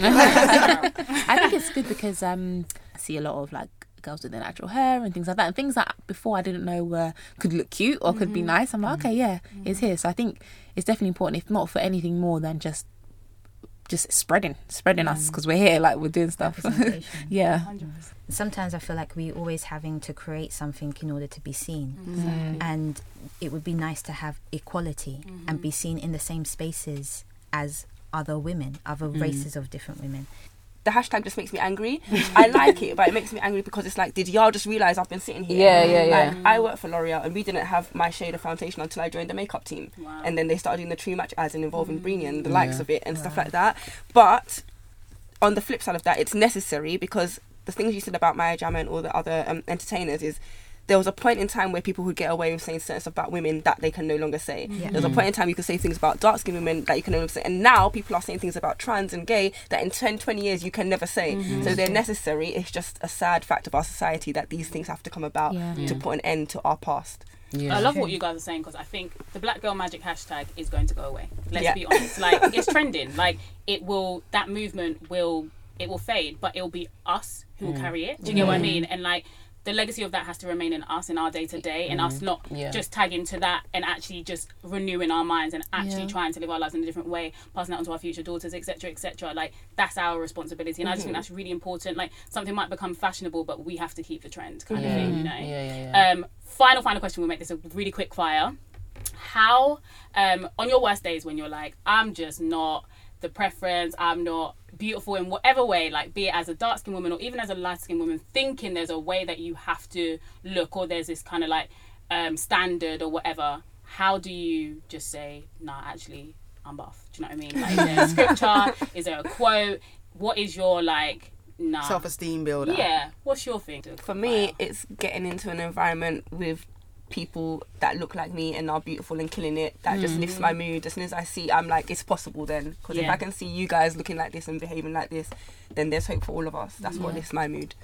S7: I think it's good because um, I see a lot of like girls with their natural hair and things like that, and things that before I didn't know were could look cute or could be nice. I'm like, okay, yeah, it's here. So I think it's definitely important, if not for anything more than just just spreading, spreading us because we're here, like we're doing stuff.
S10: Representation.
S7: Yeah.
S10: Sometimes I feel like we always having to create something in order to be seen.
S7: Mm.
S10: And it would be nice to have equality and be seen in the same spaces as other women, other races of different women.
S4: The hashtag just makes me angry. I like it, but it makes me angry because it's like, did y'all just realise I've been sitting here?
S11: Yeah, yeah, yeah.
S4: Like, I work for L'Oreal and we didn't have my shade of foundation until I joined the makeup team.
S1: Wow.
S4: And then they started doing the True Match ads and involving Brini and the likes
S11: Yeah.
S4: of it and stuff like that. But on the flip side of that, it's necessary because the things you said about Maya Jama and all the other um, entertainers is there was a point in time where people would get away with saying certain stuff about women that they can no longer say.
S10: Yeah.
S4: There was a point in time you could say things about dark-skinned women that you can no longer say. And now people are saying things about trans and gay that in ten, twenty years you can never say.
S1: Mm-hmm.
S4: So they're necessary. It's just a sad fact of our society that these things have to come about
S7: Yeah.
S4: to
S11: Yeah.
S4: put an end to our past.
S11: Yeah.
S1: I love what you guys are saying because I think the Black Girl Magic hashtag is going to go away. Let's
S4: Yeah.
S1: be honest. Like it's trending. Like it will. That movement will. It will fade, but it will be us who will carry it. Do you get what I mean? And like the legacy of that has to remain in us, in our day to day, and us not
S11: Yeah.
S1: just tagging to that and actually just renewing our minds and actually
S7: Yeah.
S1: trying to live our lives in a different way, passing that on to our future daughters, et cetera, et cetera. Like that's our responsibility, and I just think that's really important. Like something might become fashionable, but we have to keep the trend, kind of thing, you know.
S11: Yeah, yeah, yeah.
S1: Um, final, final question. We'll make this a really quick fire. How, um, on your worst days when you're like, I'm just not the preference, I'm not beautiful in whatever way, like be it as a dark skinned woman or even as a light skinned woman, thinking there's a way that you have to look or there's this kind of like um, standard or whatever, how do you just say, nah, actually, I'm buff? Do you know what I mean? Like, is there a scripture? Is there a quote? What is your like, nah?
S9: Self-esteem builder.
S1: Yeah. What's your thing?
S4: For me, it's getting into an environment with people that look like me and are beautiful and killing it. That just
S1: Mm.
S4: lifts my mood. As soon as I see, I'm like, it's possible then. Because if
S1: Yeah.
S4: I can see you guys looking like this and behaving like this, then there's hope for all of us. That's what
S7: Yeah.
S4: lifts my mood.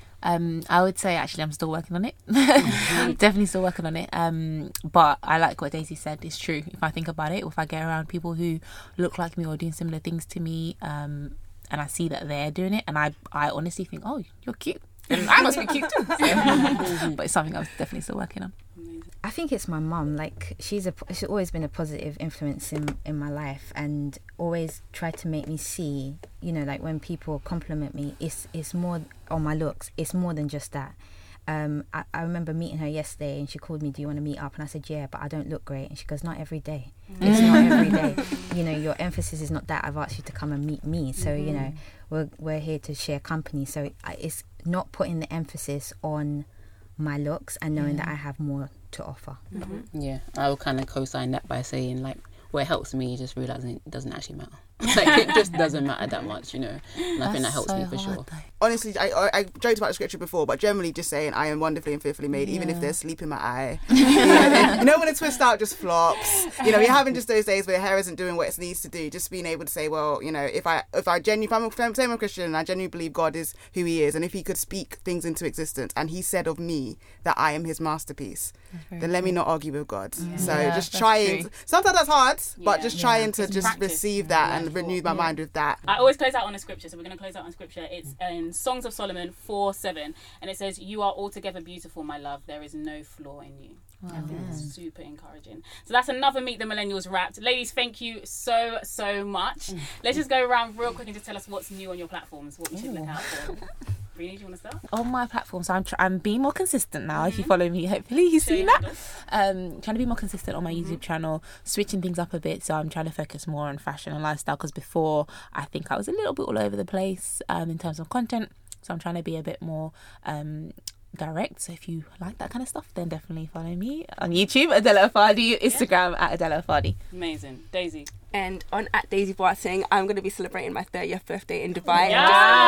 S7: Um, I would say actually I'm still working on it. Definitely still working on it. Um, but I like what Daisy said. It's true. If I think about it, if I get around people who look like me or doing similar things to me, um, and I see that they're doing it, and I, I honestly think, oh, you're cute. And I must be cute too. So, but it's something I'm definitely still working on.
S10: I think it's my mum. Like she's a, she's always been a positive influence in in my life, and always tried to make me see, you know, like when people compliment me, it's it's more on my looks. It's more than just that. Um, I, I remember meeting her yesterday, and she called me, "Do you want to meet up?" And I said, "Yeah, but I don't look great." And she goes, "Not every day. It's not every day. You know, your emphasis is not that. I've asked you to come and meet me. So you know, we're we're here to share company. So I, it's not putting the emphasis on my looks and knowing that I have more to offer."
S11: Yeah, I will kind of co-sign that by saying, like, what helps me is just realising it doesn't actually matter. Like, it just doesn't matter that much, you know. And I think that helps
S7: so
S11: me for
S7: hard,
S11: sure.
S7: though.
S9: Honestly, I, I I joked about the scripture before, but generally just saying I am wonderfully and fearfully made, even if
S7: Yeah.
S9: there's sleep in my eye. You know, you know when a twist out just flops. You know, you're having just those days where your hair isn't doing what it needs to do. Just being able to say, well, you know, if I if I genuinely, if I'm saying I'm a Christian and I genuinely believe God is who He is, and if He could speak things into existence, and He said of me that I am His masterpiece, then let me not argue with God. So
S7: Yeah,
S9: just
S7: that's
S9: trying.
S7: true.
S9: Sometimes that's hard, but
S1: Yeah.
S9: just trying to
S1: It's
S9: just
S1: practice.
S9: receive that
S1: Yeah.
S9: and renew my mind with that.
S1: I always close out on a scripture, so we're going to close out on scripture. It's in Songs of Solomon four seven, and it says, "You are altogether beautiful, my love. There is no flaw in you." I think that's super encouraging. So that's another Meet the Millennials wrapped. Ladies, thank you so, so much. Let's just go around real quick and just tell us what's new on your platforms, what we should look out for. Brini, do you want to start?
S7: On my platform, so I'm tr- I'm being more consistent now. If you follow me, hopefully you've
S1: Show
S7: seen
S1: your
S7: that. Um, trying to be more consistent on my YouTube channel, switching things up a bit. So I'm trying to focus more on fashion and lifestyle, because before I think I was a little bit all over the place um, in terms of content. So I'm trying to be a bit more um, direct. So if you like that kind of stuff, then definitely follow me on YouTube, Adela Fardi, Instagram at Adela Fardi.
S1: Amazing. Daisy.
S4: And on at Daisy Boateng, I'm going to be celebrating my thirtieth birthday in Dubai.
S1: Yes!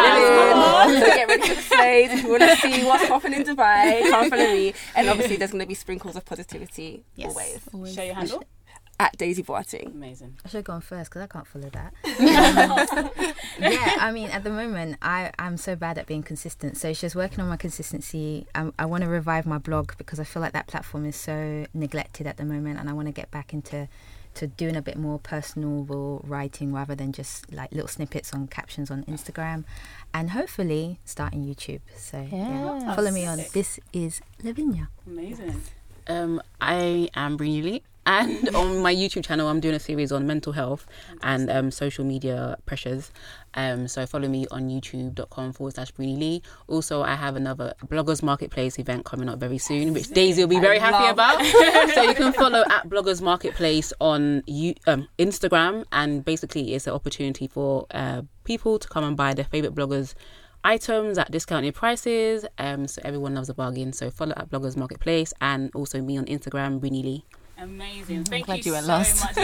S4: I'm just living. So get ready for the slaves. If you want to see what's popping in Dubai, come follow me. And obviously there's going to be sprinkles of positivity always.
S1: Show your handle.
S4: At Daisy Boateng.
S1: Amazing.
S10: I should have gone first because I can't follow that. Yeah, I mean, at the moment, I, I'm so bad at being consistent. So it's just working on my consistency. I, I want to revive my blog because I feel like that platform is so neglected at the moment, and I want to get back into to doing a bit more personal writing rather than just like little snippets on captions on Instagram, and hopefully starting YouTube. So yeah,
S7: Yes.
S10: follow me on This Is Lavinia.
S1: Amazing.
S11: Um, I am Brini Lee, and on my YouTube channel, I'm doing a series on mental health and um, social media pressures. Um, so follow me on youtube.com forward slash Brini Lee. Also, I have another Bloggers Marketplace event coming up very soon, which Daisy will be very
S4: I
S11: happy
S4: love-
S11: about. So you can follow at Bloggers Marketplace on you, um, Instagram, and basically it's an opportunity for uh, people to come and buy their favourite bloggers items at discounted prices. Um, so everyone loves a bargain. So follow at Bloggers Marketplace, and also me on Instagram, Brini Lee.
S1: Amazing. Thank
S7: glad
S1: you,
S7: you went
S1: so
S7: last.
S1: much.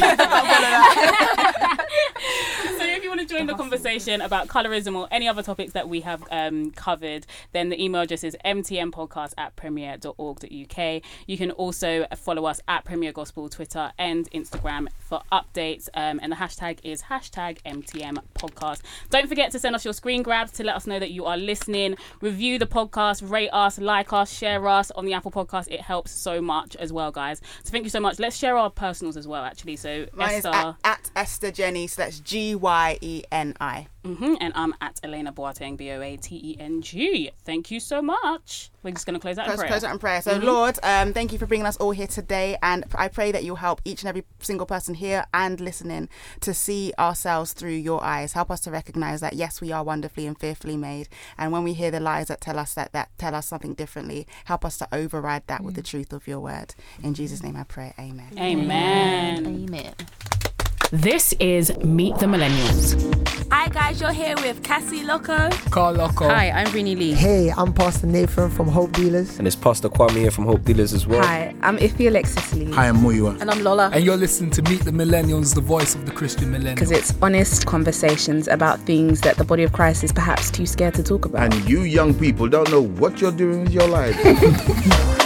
S1: So if you want to join the conversation about colorism or any other topics that we have um, covered, then the email address is m t m podcast at premier dot org dot u k. You can also follow us at Premier Gospel, Twitter and Instagram for updates. Um, and the hashtag is hashtag M T M podcast. Don't forget to send us your screen grabs to let us know that you are listening. Review the podcast, rate us, like us, share us on the Apple Podcast. It helps so much as well, guys. So thank you so much. Let's share our personals as well, actually. So
S9: Mine is
S1: Esther.
S9: at, at Esther Jenny, so that's G Y E N I.
S1: hmm and I'm at Elena Boateng, B O A T E N G. Thank you so much. We're just going to close out in
S9: Close,
S1: prayer.
S9: close out in prayer. So,
S1: Mhm.
S9: Lord, um, thank you for bringing us all here today. And I pray that you'll help each and every single person here and listening to see ourselves through your eyes. Help us to recognize that, yes, we are wonderfully and fearfully made. And when we hear the lies that tell us that, that tell us something differently, help us to override that with the truth of your word. In Jesus' name I pray. Amen.
S1: Amen.
S7: Amen.
S1: This is Meet the Millennials.
S2: Hi guys, you're here with Cassie Loco.
S3: Carl Loco.
S11: Hi, I'm Brini Lee.
S5: Hey, I'm Pastor Nathan from Hope Dealers.
S6: And it's Pastor Kwame here from Hope Dealers as well.
S12: Hi, I'm Ife Alexis Lee.
S8: Hi, I'm Muyiwa.
S12: And I'm Lola.
S3: And you're listening to Meet the Millennials, the voice of the Christian millennial.
S12: Because it's honest conversations about things that the body of Christ is perhaps too scared to talk about.
S8: And you young people don't know what you're doing with your lives.